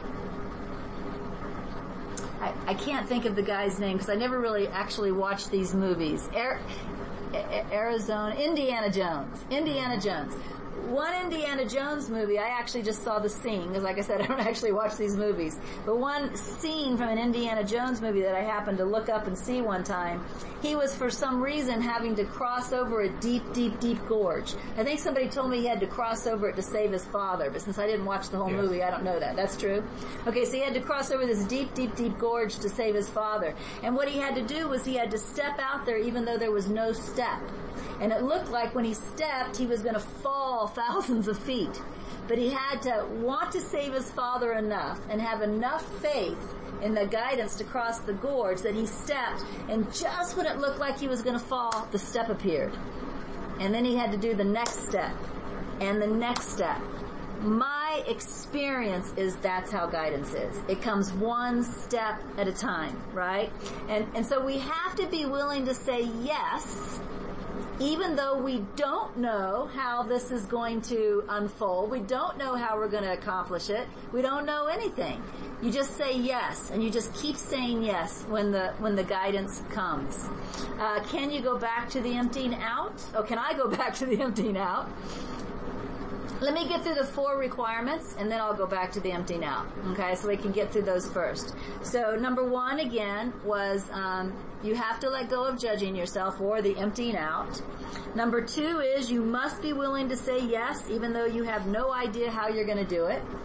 I, I can't think of the guy's name because I never really actually watched these movies. Air, Arizona, Indiana Jones. Indiana Jones. One Indiana Jones movie, I actually just saw the scene, because like I said, I don't actually watch these movies. But one scene from an Indiana Jones movie that I happened to look up and see one time, he was for some reason having to cross over a deep, deep, deep gorge. I think somebody told me he had to cross over it to save his father, but since I didn't watch the whole yes. movie, I don't know that. That's true? Okay, so he had to cross over this deep, deep, deep gorge to save his father. And what he had to do was he had to step out there even though there was no step. And it looked like when he stepped, he was going to fall thousands of feet. But he had to want to save his father enough and have enough faith in the guidance to cross the gorge that he stepped, and just when it looked like he was going to fall, the step appeared. And then he had to do the next step and the next step. My experience is that's how guidance is. It comes one step at a time, right? And, and so we have to be willing to say yes, even though we don't know how this is going to unfold. We don't know how we're going to accomplish it. We don't know anything. You just say yes, and you just keep saying yes when the when the guidance comes. Uh, can you go back to the emptying out? Oh, can I go back to the emptying out? Let me get through the four requirements, and then I'll go back to the emptying out. Okay, so we can get through those first. So number one, again, was um, you have to let go of judging yourself, or the emptying out. Number two is you must be willing to say yes, even though you have no idea how you're going to do it.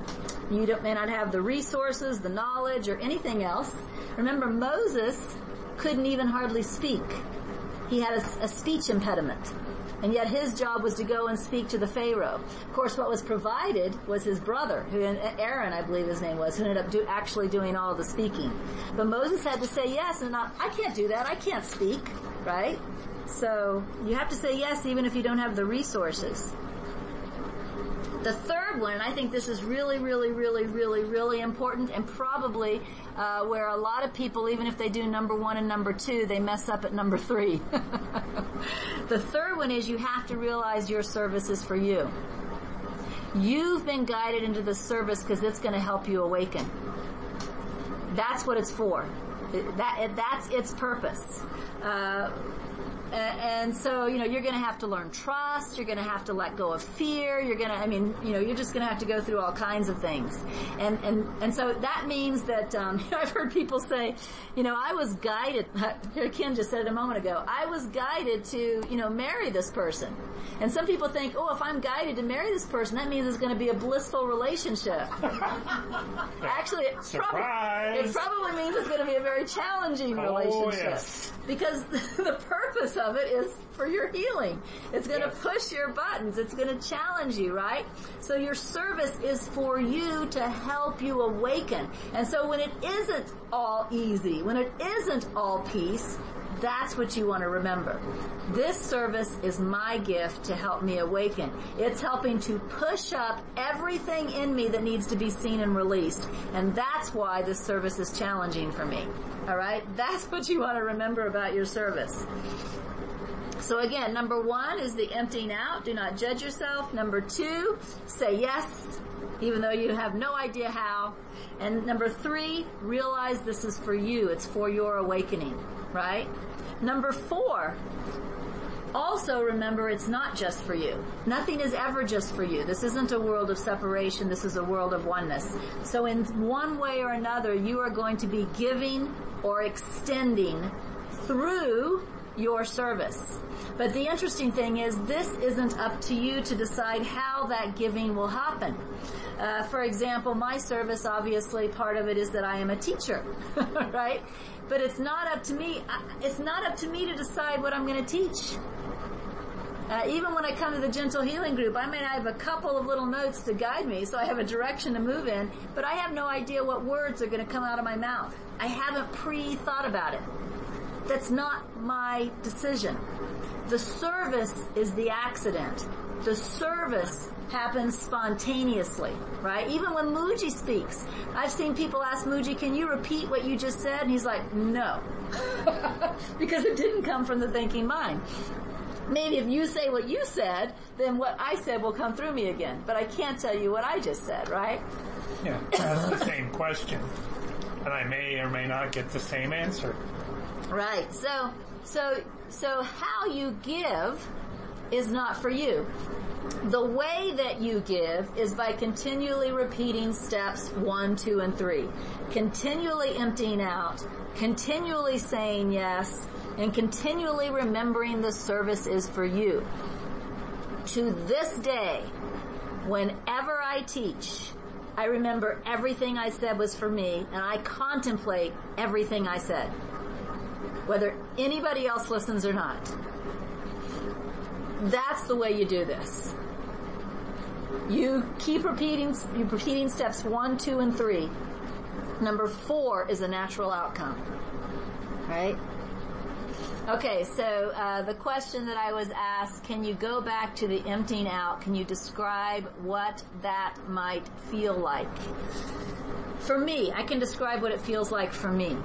You don't, may not have the resources, the knowledge, or anything else. Remember, Moses couldn't even hardly speak. He had a, a speech impediment. And yet his job was to go and speak to the Pharaoh. Of course, what was provided was his brother, who Aaron, I believe his name was, who ended up do, actually doing all the speaking. But Moses had to say yes, and not, I can't do that, I can't speak, right? So you have to say yes even if you don't have the resources. The third one, and I think this is really, really, really, really, really important, and probably uh, where a lot of people, even if they do number one and number two, they mess up at number three. The third one is you have to realize your service is for you. You've been guided into this service because it's going to help you awaken. That's what it's for. That, that's its purpose. Uh, And so, you know, you're going to have to learn trust. You're going to have to let go of fear. You're going to, I mean, you know, you're just going to have to go through all kinds of things. And, and, and so that means that, um, you know, I've heard people say, you know, I was guided, here Ken just said it a moment ago, I was guided to, you know, marry this person. And some people think, oh, if I'm guided to marry this person, that means it's going to be a blissful relationship. Actually, it, prob- it probably means it's going to be a very challenging relationship. Oh, yes. Because the purpose of it is for your healing. It's going yes. to push your buttons. It's going to challenge you, right? So your service is for you to help you awaken. And so when it isn't all easy, when it isn't all peace, that's what you want to remember. This service is my gift to help me awaken. It's helping to push up everything in me that needs to be seen and released. And that's why this service is challenging for me. All right? That's what you want to remember about your service. So again, number one is the emptying out. Do not judge yourself. Number two, say yes, even though you have no idea how. And number three, realize this is for you. It's for your awakening, right? Number four, also remember it's not just for you. Nothing is ever just for you. This isn't a world of separation. This is a world of oneness. So in one way or another, you are going to be giving or extending through your service. But the interesting thing is this isn't up to you to decide how that giving will happen. Uh, for example, my service, obviously, part of it is that I am a teacher, right? But it's not up to me. It's not up to me to decide what I'm going to teach. Uh, even when I come to the Gentle Healing Group, I may have a couple of little notes to guide me, so I have a direction to move in, but I have no idea what words are going to come out of my mouth. I haven't pre-thought about it. That's not my decision. The service is the accident. The service happens spontaneously, right? Even when Mooji speaks, I've seen people ask Mooji, can you repeat what you just said? And he's like, no. Because it didn't come from the thinking mind. Maybe if you say what you said, then what I said will come through me again. But I can't tell you what I just said, right? Yeah, that's the same question. And I may or may not get the same answer. Right. So, so, so how you give is not for you. The way that you give is by continually repeating steps one, two, and three. Continually emptying out, continually saying yes, and continually remembering the service is for you. To this day, whenever I teach, I remember everything I said was for me, and I contemplate everything I said, whether anybody else listens or not. That's the way you do this. You keep repeating, you repeating steps one, two, and three. Number four is a natural outcome. Right? Okay, so uh, the question that I was asked, can you go back to the emptying out? Can you describe what that might feel like? For me, I can describe what it feels like for me.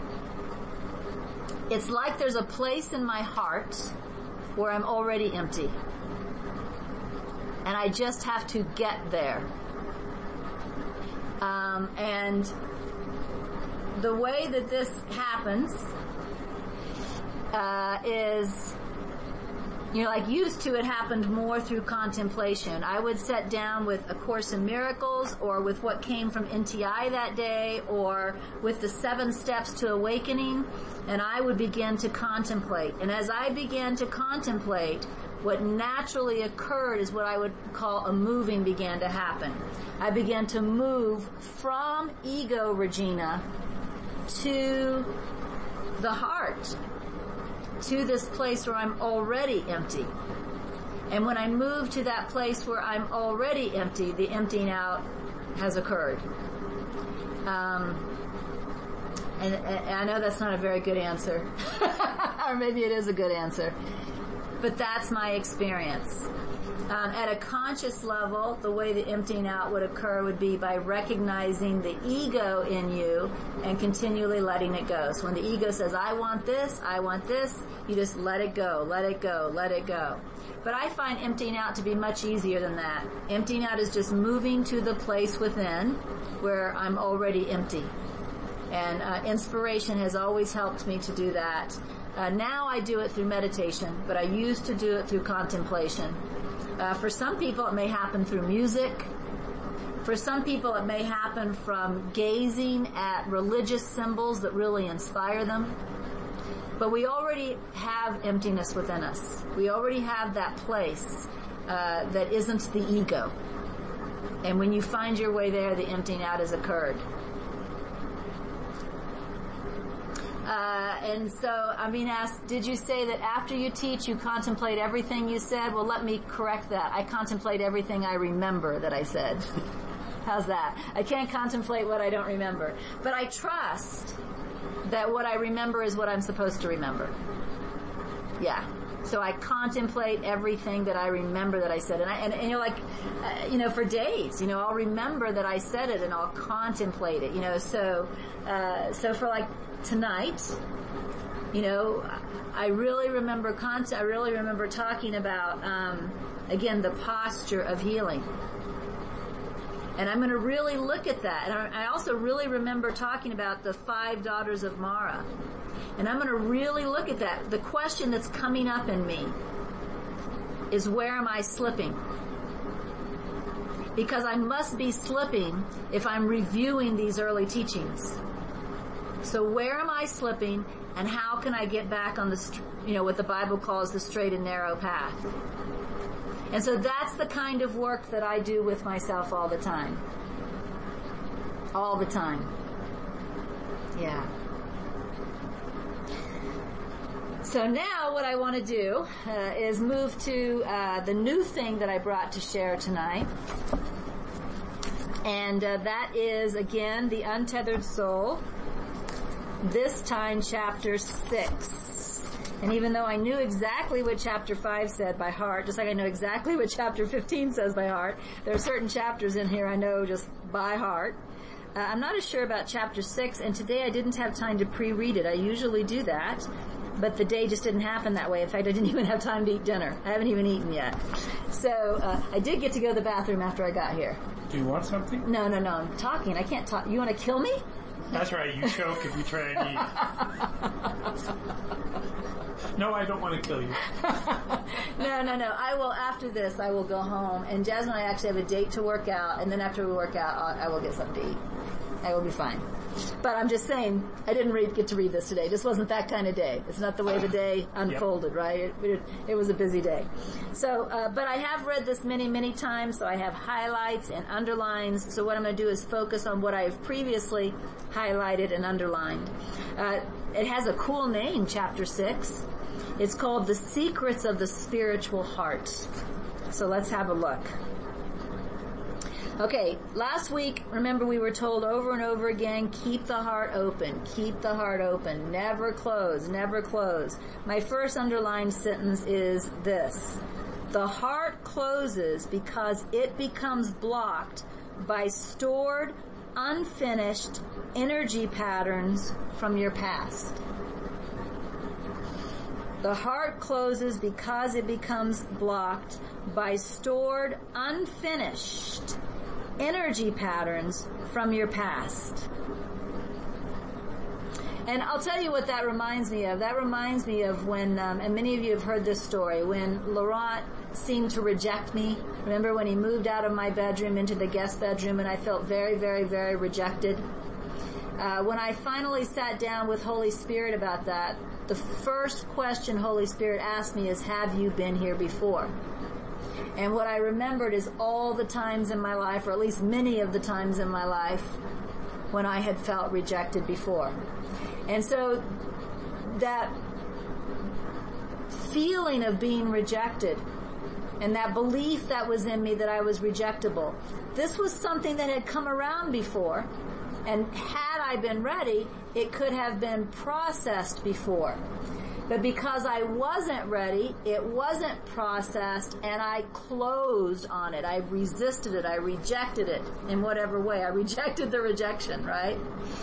It's like there's a place in my heart where I'm already empty. And I just have to get there. Um, and the way that this happens uh, is You know, like used to, it happened more through contemplation. I would sit down with A Course in Miracles or with what came from N T I that day or with the Seven Steps to Awakening, and I would begin to contemplate. And as I began to contemplate, what naturally occurred is what I would call a moving began to happen. I began to move from ego, Regina, to the heart, to this place where I'm already empty. And when I move to that place where I'm already empty, the emptying out has occurred. Um, and, and I know that's not a very good answer. Or maybe it is a good answer. But that's my experience. Um, at a conscious level, the way the emptying out would occur would be by recognizing the ego in you and continually letting it go. So when the ego says, I want this, I want this, you just let it go, let it go, let it go. But I find emptying out to be much easier than that. Emptying out is just moving to the place within where I'm already empty. And uh, inspiration has always helped me to do that. Uh, now I do it through meditation, but I used to do it through contemplation. Uh, for some people, it may happen through music. For some people, it may happen from gazing at religious symbols that really inspire them. But we already have emptiness within us. We already have that place uh, that isn't the ego. And when you find your way there, the emptying out has occurred. Uh, and so I'm being asked, did you say that after you teach, you contemplate everything you said? Well, let me correct that. I contemplate everything I remember that I said. How's that? I can't contemplate what I don't remember. But I trust that what I remember is what I'm supposed to remember. Yeah. So I contemplate everything that I remember that I said. And, I, and, and you know, like, uh, you know, for days, you know, I'll remember that I said it and I'll contemplate it, you know. So, uh, so for like tonight, you know, I really remember con- I really remember talking about, um, again, the posture of healing. And I'm going to really look at that. And I also really remember talking about the five daughters of Mara. And I'm going to really look at that. The question that's coming up in me is, where am I slipping? Because I must be slipping if I'm reviewing these early teachings. So where am I slipping, and how can I get back on the, you know, what the Bible calls the straight and narrow path? And so that's the kind of work that I do with myself all the time. All the time. Yeah. So now what I want to do uh, is move to uh, the new thing that I brought to share tonight. And uh, that is, again, The Untethered Soul. This time, chapter six. And even though I knew exactly what chapter five said by heart, just like I know exactly what chapter fifteen says by heart, there are certain chapters in here I know just by heart. Uh, I'm not as sure about chapter six, and today I didn't have time to pre-read it. I usually do that, but the day just didn't happen that way. In fact, I didn't even have time to eat dinner. I haven't even eaten yet. So uh, I did get to go to the bathroom after I got here. Do you want something? No, no, no. I'm talking. I can't talk. You want to kill me? That's right. You choke if you try and eat. No, I don't want to kill you. no, no, no. I will, after this, I will go home. And Jasmine and I actually have a date to work out. And then after we work out, I'll, I will get something to eat. I will be fine. But I'm just saying, I didn't read, get to read this today. It just wasn't that kind of day. It's not the way the day unfolded, yep. Right? It, it, it was a busy day. So, uh, but I have read this many, many times, so I have highlights and underlines. So what I'm going to do is focus on what I've previously highlighted and underlined. Uh, it has a cool name, chapter six. It's called The Secrets of the Spiritual Heart. So let's have a look. Okay, last week, remember we were told over and over again, keep the heart open, keep the heart open, never close, never close. My first underlined sentence is this: the heart closes because it becomes blocked by stored, unfinished energy patterns from your past. The heart closes because it becomes blocked by stored, unfinished energy patterns from your past. And I'll tell you what that reminds me of. That reminds me of when, um, and many of you have heard this story, when Laurent seemed to reject me. Remember when he moved out of my bedroom into the guest bedroom and I felt very, very, very rejected? Uh, when I finally sat down with Holy Spirit about that, the first question Holy Spirit asked me is, have you been here before? And what I remembered is all the times in my life, or at least many of the times in my life, when I had felt rejected before. And so that feeling of being rejected and that belief that was in me that I was rejectable, this was something that had come around before, and had I been ready, it could have been processed before. But because I wasn't ready, it wasn't processed, and I closed on it. I resisted it. I rejected it in whatever way. I rejected the rejection, right?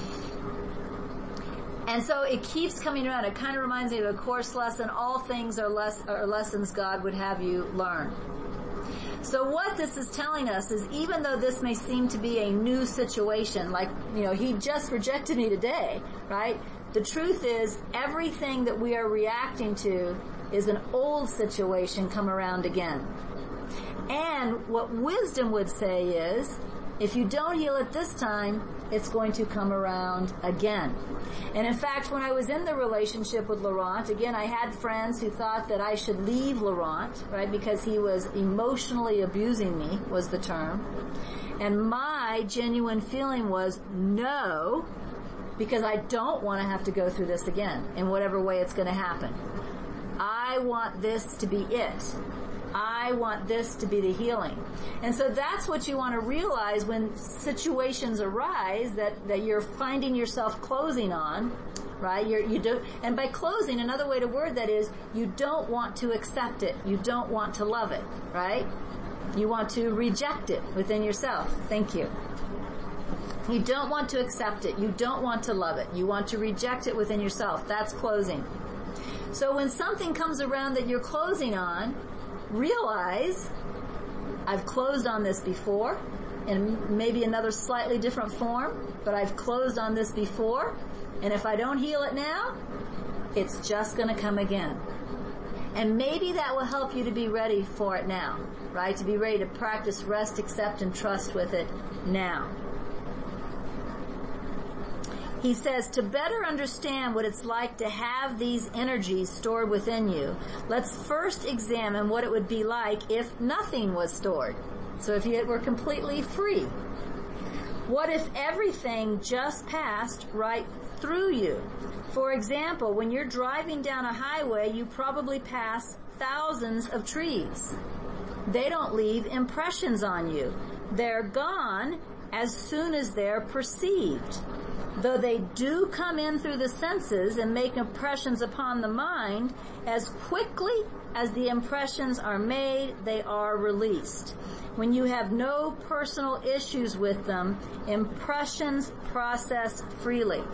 And so it keeps coming around. It kind of reminds me of a course lesson. All things are, less, are lessons God would have you learn. So what this is telling us is, even though this may seem to be a new situation, like, you know, he just rejected me today, right? The truth is, everything that we are reacting to is an old situation come around again. And what wisdom would say is, if you don't heal it this time, it's going to come around again. And in fact, when I was in the relationship with Laurent, again, I had friends who thought that I should leave Laurent, right, because he was emotionally abusing me, was the term. And my genuine feeling was no, because I don't want to have to go through this again in whatever way it's going to happen. I want this to be it. I want this to be the healing. And so that's what you want to realize when situations arise that, that you're finding yourself closing on, right? You're, you do, and by closing, another way to word that is, you don't want to accept it. You don't want to love it, right? You want to reject it within yourself. Thank you. You don't want to accept it. You don't want to love it. You want to reject it within yourself. That's closing. So when something comes around that you're closing on, realize, I've closed on this before, in maybe another slightly different form, but I've closed on this before, and if I don't heal it now, it's just going to come again. And maybe that will help you to be ready for it now, right? To be ready to practice rest, accept, and trust with it now. He says, to better understand what it's like to have these energies stored within you, let's first examine what it would be like if nothing was stored. So if you were completely free. What if everything just passed right through you? For example, when you're driving down a highway, you probably pass thousands of trees. They don't leave impressions on you. They're gone as soon as they're perceived. Though they do come in through the senses and make impressions upon the mind, as quickly as the impressions are made, they are released. When you have no personal issues with them, impressions process freely.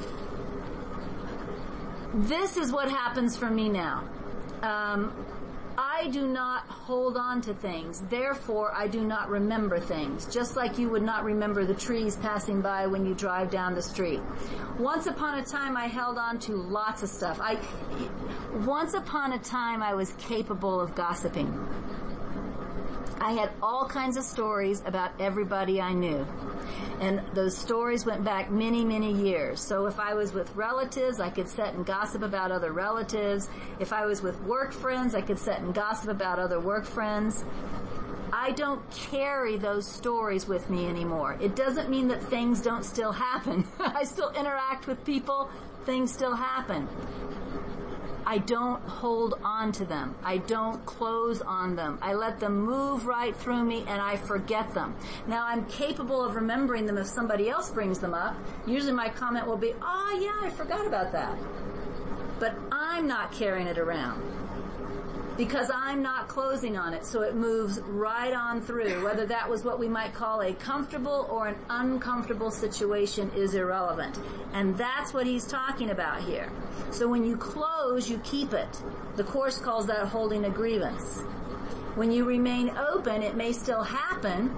This is what happens for me now. Um, I do not hold on to things. Therefore, I do not remember things. Just like you would not remember the trees passing by when you drive down the street. Once upon a time, I held on to lots of stuff. I, once upon a time, I was capable of gossiping. I had all kinds of stories about everybody I knew. And those stories went back many, many years. So if I was with relatives, I could sit and gossip about other relatives. If I was with work friends, I could sit and gossip about other work friends. I don't carry those stories with me anymore. It doesn't mean that things don't still happen. I still interact with people. Things still happen. I don't hold on to them. I don't close on them. I let them move right through me and I forget them. Now I'm capable of remembering them if somebody else brings them up. Usually my comment will be, oh yeah, I forgot about that. But I'm not carrying it around because I'm not closing on it, so it moves right on through. Whether that was what we might call a comfortable or an uncomfortable situation is irrelevant. And that's what he's talking about here. So when you close, you keep it. The Course calls that holding a grievance. When you remain open, it may still happen,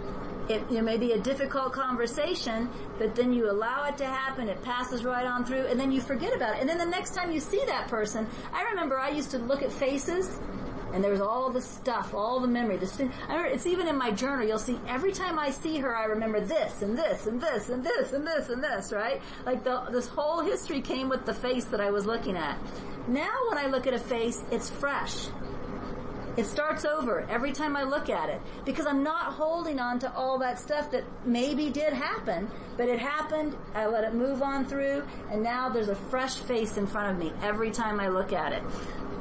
It, it may be a difficult conversation, but then you allow it to happen, it passes right on through, and then you forget about it. And then the next time you see that person, I remember I used to look at faces, and there was all the stuff, all the memory. The, I remember, it's even in my journal. You'll see every time I see her, I remember this and this and this and this and this and this, right? Like the, this whole history came with the face that I was looking at. Now when I look at a face, it's fresh. It starts over every time I look at it because I'm not holding on to all that stuff that maybe did happen, but it happened, I let it move on through, and now there's a fresh face in front of me every time I look at it.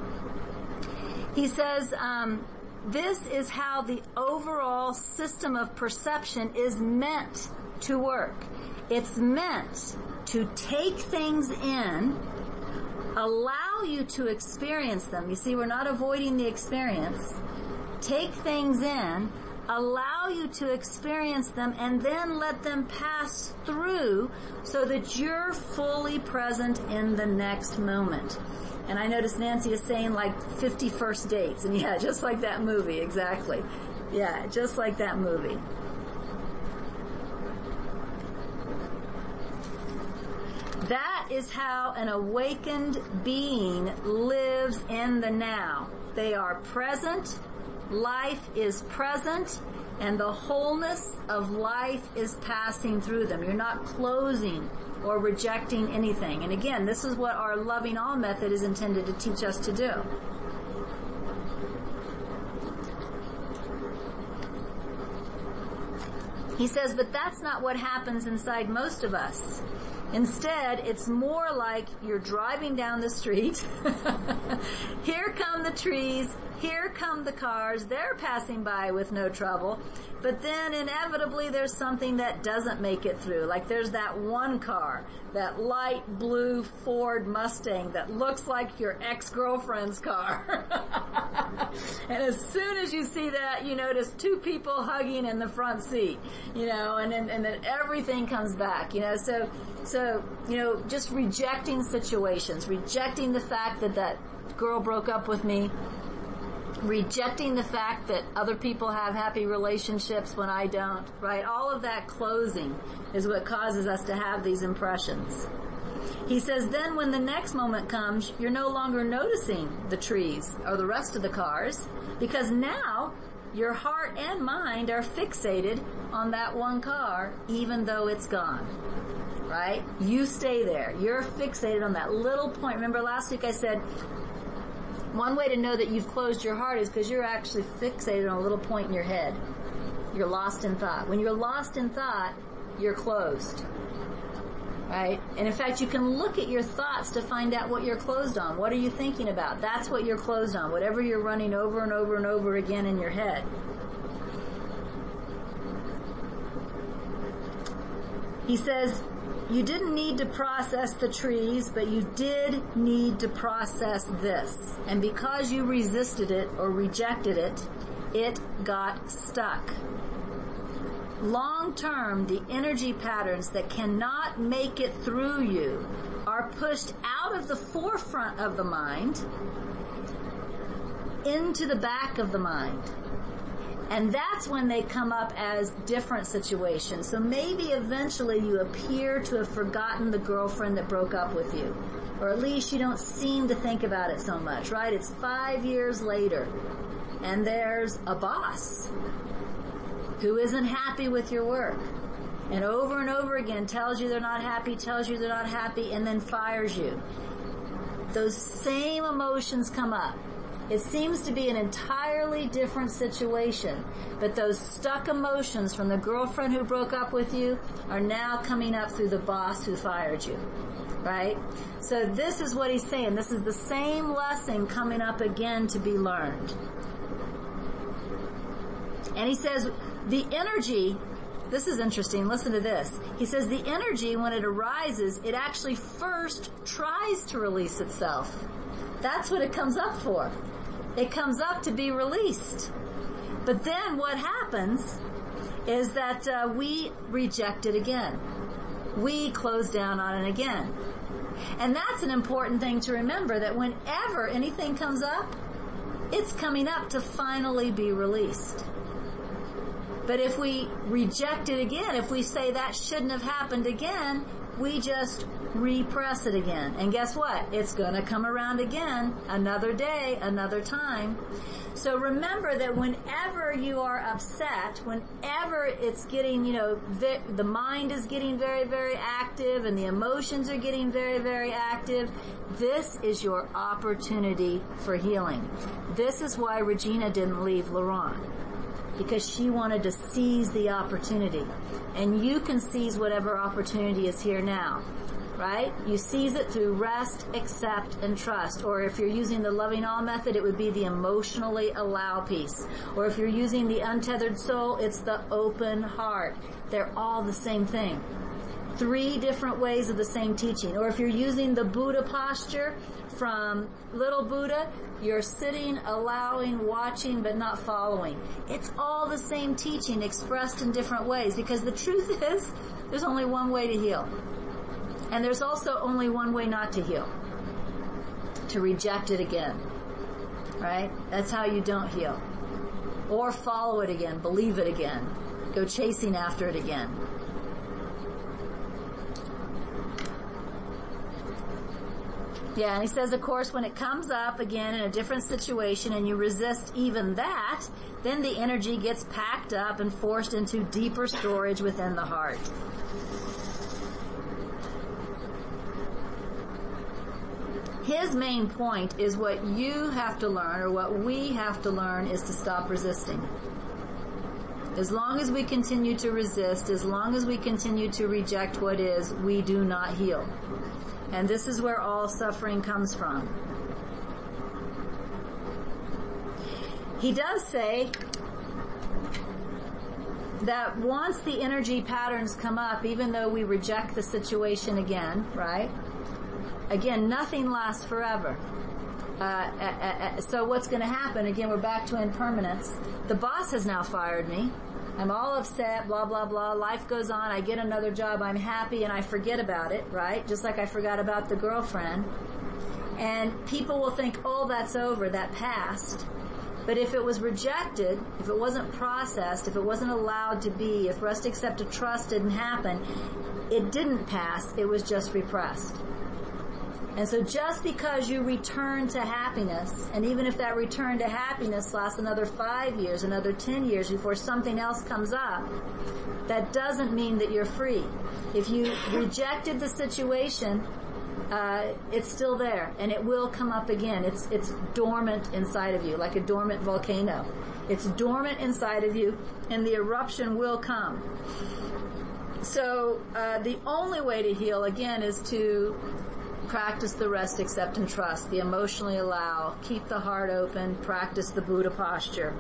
He says, um, this is how the overall system of perception is meant to work. It's meant to take things in, allow you to experience them. You see, we're not avoiding the experience. Take things in, allow you to experience them, and then let them pass through so that you're fully present in the next moment. And I noticed Nancy is saying like fifty first dates. And yeah, just like that movie, exactly. Yeah, just like that movie. That is how an awakened being lives in the now. They are present, life is present, and the wholeness of life is passing through them. You're not closing or rejecting anything. And again, this is what our Loving All method is intended to teach us to do. He says, but that's not what happens inside most of us. Instead, it's more like you're driving down the street. Here come the trees. Here come the cars. They're passing by with no trouble. But then inevitably there's something that doesn't make it through. Like there's that one car, that light blue Ford Mustang that looks like your ex-girlfriend's car. And as soon as you see that, you notice two people hugging in the front seat, you know, and then, and then everything comes back, you know. So, so, you know, just rejecting situations, rejecting the fact that that girl broke up with me, rejecting the fact that other people have happy relationships when I don't, right? All of that closing is what causes us to have these impressions. He says, then when the next moment comes, you're no longer noticing the trees or the rest of the cars because now your heart and mind are fixated on that one car even though it's gone, right? You stay there. You're fixated on that little point. Remember last week I said, one way to know that you've closed your heart is because you're actually fixated on a little point in your head. You're lost in thought. When you're lost in thought, you're closed. Right? And in fact, you can look at your thoughts to find out what you're closed on. What are you thinking about? That's what you're closed on. Whatever you're running over and over and over again in your head. He says, you didn't need to process the trees, but you did need to process this. And because you resisted it or rejected it, it got stuck. Long term, the energy patterns that cannot make it through you are pushed out of the forefront of the mind into the back of the mind. And that's when they come up as different situations. So maybe eventually you appear to have forgotten the girlfriend that broke up with you. Or at least you don't seem to think about it so much, right? It's five years later. And there's a boss who isn't happy with your work. And over and over again tells you they're not happy, tells you they're not happy, and then fires you. Those same emotions come up. It seems to be an entirely different situation, but those stuck emotions from the girlfriend who broke up with you are now coming up through the boss who fired you, right? So this is what he's saying. This is the same lesson coming up again to be learned. And he says, the energy, this is interesting, listen to this. He says the energy, when it arises, it actually first tries to release itself. That's what it comes up for. It comes up to be released. But then what happens is that uh, we reject it again. We close down on it again. And that's an important thing to remember, that whenever anything comes up, it's coming up to finally be released. But if we reject it again, if we say that shouldn't have happened again, we just repress it again. And guess what? It's going to come around again, another day, another time. So remember that whenever you are upset, whenever it's getting, you know, the, the mind is getting very, very active and the emotions are getting very, very active, this is your opportunity for healing. This is why Regina didn't leave Laurent, because she wanted to seize the opportunity. And you can seize whatever opportunity is here now. Right? You seize it through rest, accept, and trust. Or if you're using the loving all method, it would be the emotionally allow piece. Or if you're using the untethered soul, it's the open heart. They're all the same thing. Three different ways of the same teaching. Or if you're using the Buddha posture from Little Buddha, you're sitting, allowing, watching, but not following. It's all the same teaching expressed in different ways, because the truth is, there's only one way to heal. And there's also only one way not to heal. To reject it again. Right? That's how you don't heal. Or follow it again, believe it again, go chasing after it again. Yeah, and he says, of course, when it comes up again in a different situation and you resist even that, then the energy gets packed up and forced into deeper storage within the heart. His main point is what you have to learn, or what we have to learn, is to stop resisting. As long as we continue to resist, as long as we continue to reject what is, we do not heal. And this is where all suffering comes from. He does say that once the energy patterns come up, even though we reject the situation again, right? Again, nothing lasts forever. Uh, uh, uh, so what's going to happen? Again, we're back to impermanence. The boss has now fired me. I'm all upset, blah, blah, blah. Life goes on. I get another job. I'm happy, and I forget about it, right? Just like I forgot about the girlfriend. And people will think, oh, that's over, that passed. But if it was rejected, if it wasn't processed, if it wasn't allowed to be, if rest, accept, and trust didn't happen, it didn't pass. It was just repressed. And so just because you return to happiness, and even if that return to happiness lasts another five years, another ten years before something else comes up, that doesn't mean that you're free. If you rejected the situation, uh, it's still there, and it will come up again. It's, it's dormant inside of you, like a dormant volcano. It's dormant inside of you, and the eruption will come. So, uh, the only way to heal, again, is to practice the rest, accept, and trust. The emotionally allow. Keep the heart open. Practice the Buddha posture.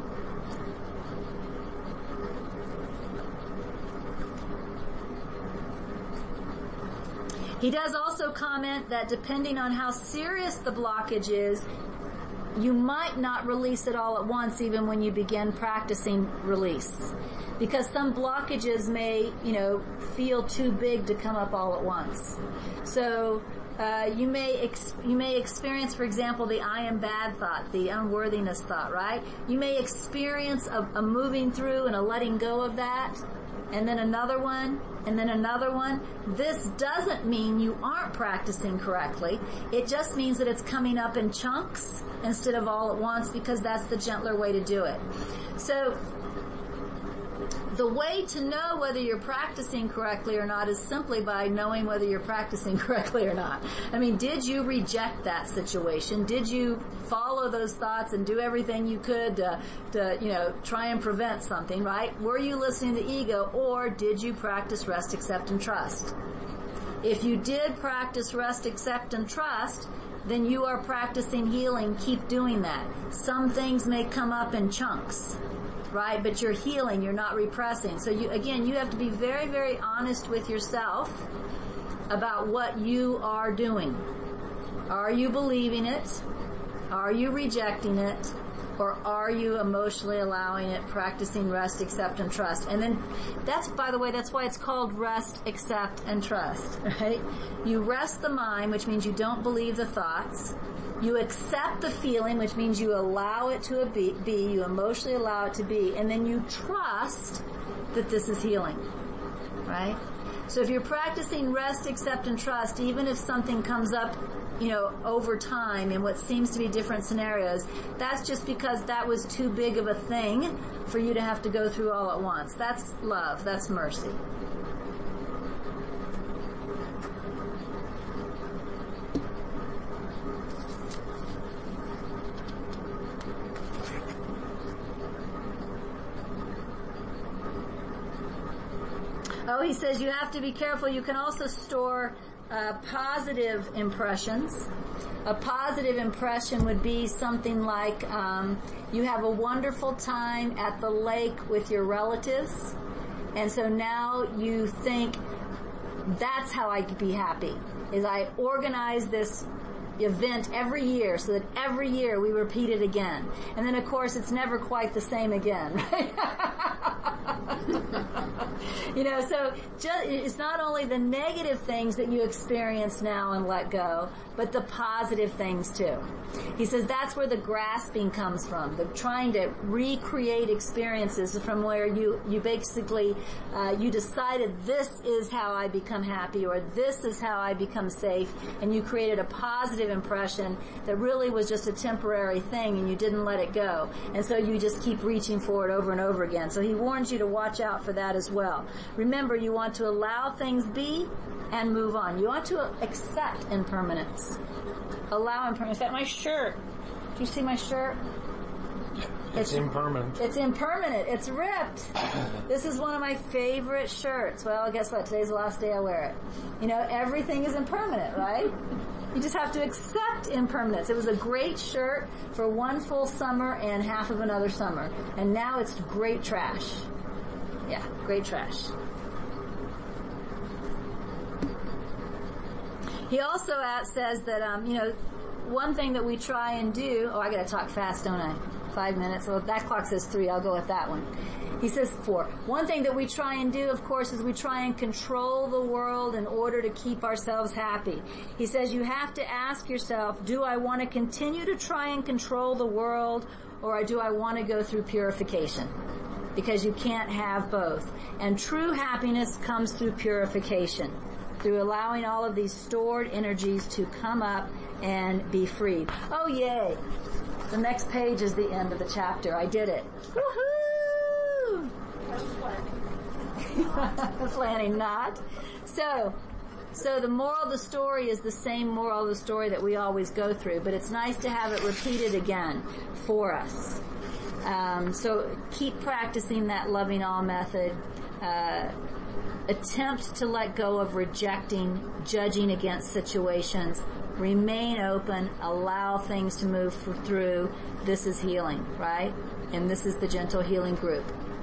He does also comment that depending on how serious the blockage is, you might not release it all at once, even when you begin practicing release. Because some blockages may, you know, feel too big to come up all at once. So, Uh, you may ex- you may experience, for example, the I am bad thought, the unworthiness thought, right? You may experience a, a moving through and a letting go of that, and then another one, and then another one. This doesn't mean you aren't practicing correctly. It just means that it's coming up in chunks instead of all at once, because that's the gentler way to do it. So, the way to know whether you're practicing correctly or not is simply by knowing whether you're practicing correctly or not. I mean, did you reject that situation? Did you follow those thoughts and do everything you could to, to, you know, try and prevent something, right? Were you listening to ego, or did you practice rest, accept, and trust? If you did practice rest, accept, and trust, then you are practicing healing. Keep doing that. Some things may come up in chunks, right? But you're healing, you're not repressing. So you, again, you have to be very, very honest with yourself about what you are doing. Are you believing it? Are you rejecting it? Or are you emotionally allowing it, practicing rest, accept, and trust? And then that's, by the way, that's why it's called rest, accept, and trust, right? You rest the mind, which means you don't believe the thoughts. You accept the feeling, which means you allow it to be, you emotionally allow it to be, and then you trust that this is healing, right? So if you're practicing rest, accept, and trust, even if something comes up, you know, over time in what seems to be different scenarios, that's just because that was too big of a thing for you to have to go through all at once. That's love. That's mercy. Oh, he says you have to be careful. You can also store uh, positive impressions. A positive impression would be something like um, you have a wonderful time at the lake with your relatives, and so now you think, that's how I could be happy, is I organize this event every year so that every year we repeat it again. And then, of course, it's never quite the same again, right? You know, so just, it's not only the negative things that you experience now and let go, but the positive things too. He says that's where the grasping comes from, the trying to recreate experiences from where you, you basically, uh, you decided this is how I become happy, or this is how I become safe, and you created a positive impression that really was just a temporary thing and you didn't let it go. And so you just keep reaching for it over and over again. So he warns you to watch out for that as well. Remember, you want to allow things be and move on. You want to accept impermanence. Allow impermanence. Is that my shirt? Do you see my shirt? It's, it's impermanent. It's impermanent. It's ripped. This is one of my favorite shirts. Well, guess what? Today's the last day I wear it. You know, everything is impermanent, right? You just have to accept impermanence. It was a great shirt for one full summer and half of another summer. And now it's great trash. Yeah, great trash. He also says that, um, you know, one thing that we try and do, oh, I gotta talk fast, don't I? Five minutes. Well, that clock says three. I'll go with that one. He says four. One thing that we try and do, of course, is we try and control the world in order to keep ourselves happy. He says you have to ask yourself, do I want to continue to try and control the world, or do I want to go through purification? Because you can't have both. And true happiness comes through purification, through allowing all of these stored energies to come up and be freed. Oh, yay. The next page is the end of the chapter. I did it. Woohoo! Planning not. So, so the moral of the story is the same moral of the story that we always go through, but it's nice to have it repeated again for us. Um, so keep practicing that loving all method. Uh, attempt to let go of rejecting, judging against situations. Remain open, allow things to move through. This is healing, right? And this is the Gentle Healing Group.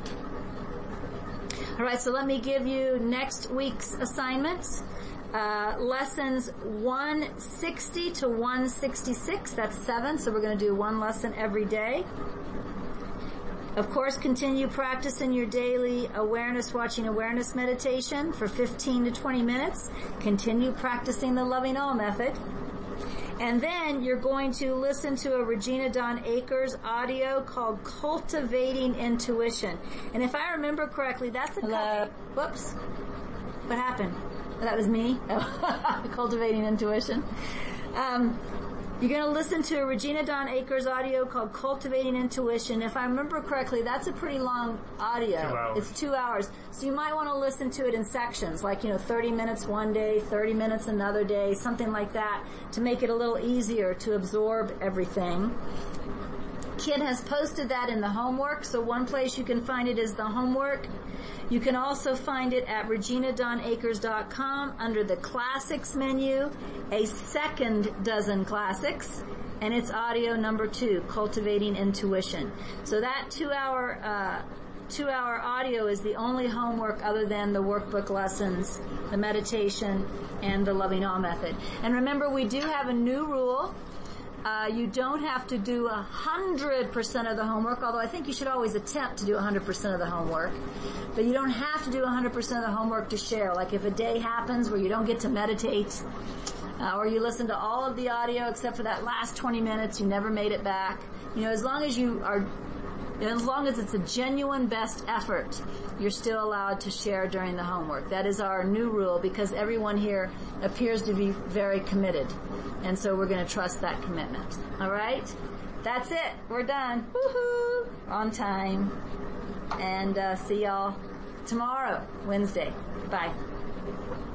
All right, so let me give you next week's assignments. Uh, lessons one sixty to one sixty-six, that's seven, so we're going to do one lesson every day. Of course, continue practicing your daily awareness, watching awareness meditation for fifteen to twenty minutes. Continue practicing the Loving All method. And then you're going to listen to a Regina Dawn Akers audio called Cultivating Intuition. And if I remember correctly, that's a... Hello? Whoops. What happened? Oh, that was me? Oh. Cultivating Intuition. Um... You're going to listen to a Regina Dawn Akers audio called Cultivating Intuition. If I remember correctly, that's a pretty long audio. Two hours. It's two hours. So you might want to listen to it in sections, like, you know, thirty minutes one day, thirty minutes another day, something like that, to make it a little easier to absorb everything. Kid has posted that in the homework, so one place you can find it is the homework. You can also find it at regina dawn akers dot com under the classics menu, a second dozen classics, and it's audio number two, Cultivating Intuition. So that two hour, uh, two hour audio is the only homework other than the workbook lessons, the meditation, and the Loving All method. And remember, we do have a new rule. Uh, you don't have to do a hundred percent of the homework, although I think you should always attempt to do a hundred percent of the homework. But you don't have to do a hundred percent of the homework to share. Like if a day happens where you don't get to meditate, uh, or you listen to all of the audio except for that last twenty minutes, you never made it back. You know, as long as you are as long as it's a genuine best effort, you're still allowed to share during the homework. That is our new rule because everyone here appears to be very committed. And so we're going to trust that commitment. All right? That's it. We're done. Woohoo! On time. And uh, see y'all tomorrow, Wednesday. Bye.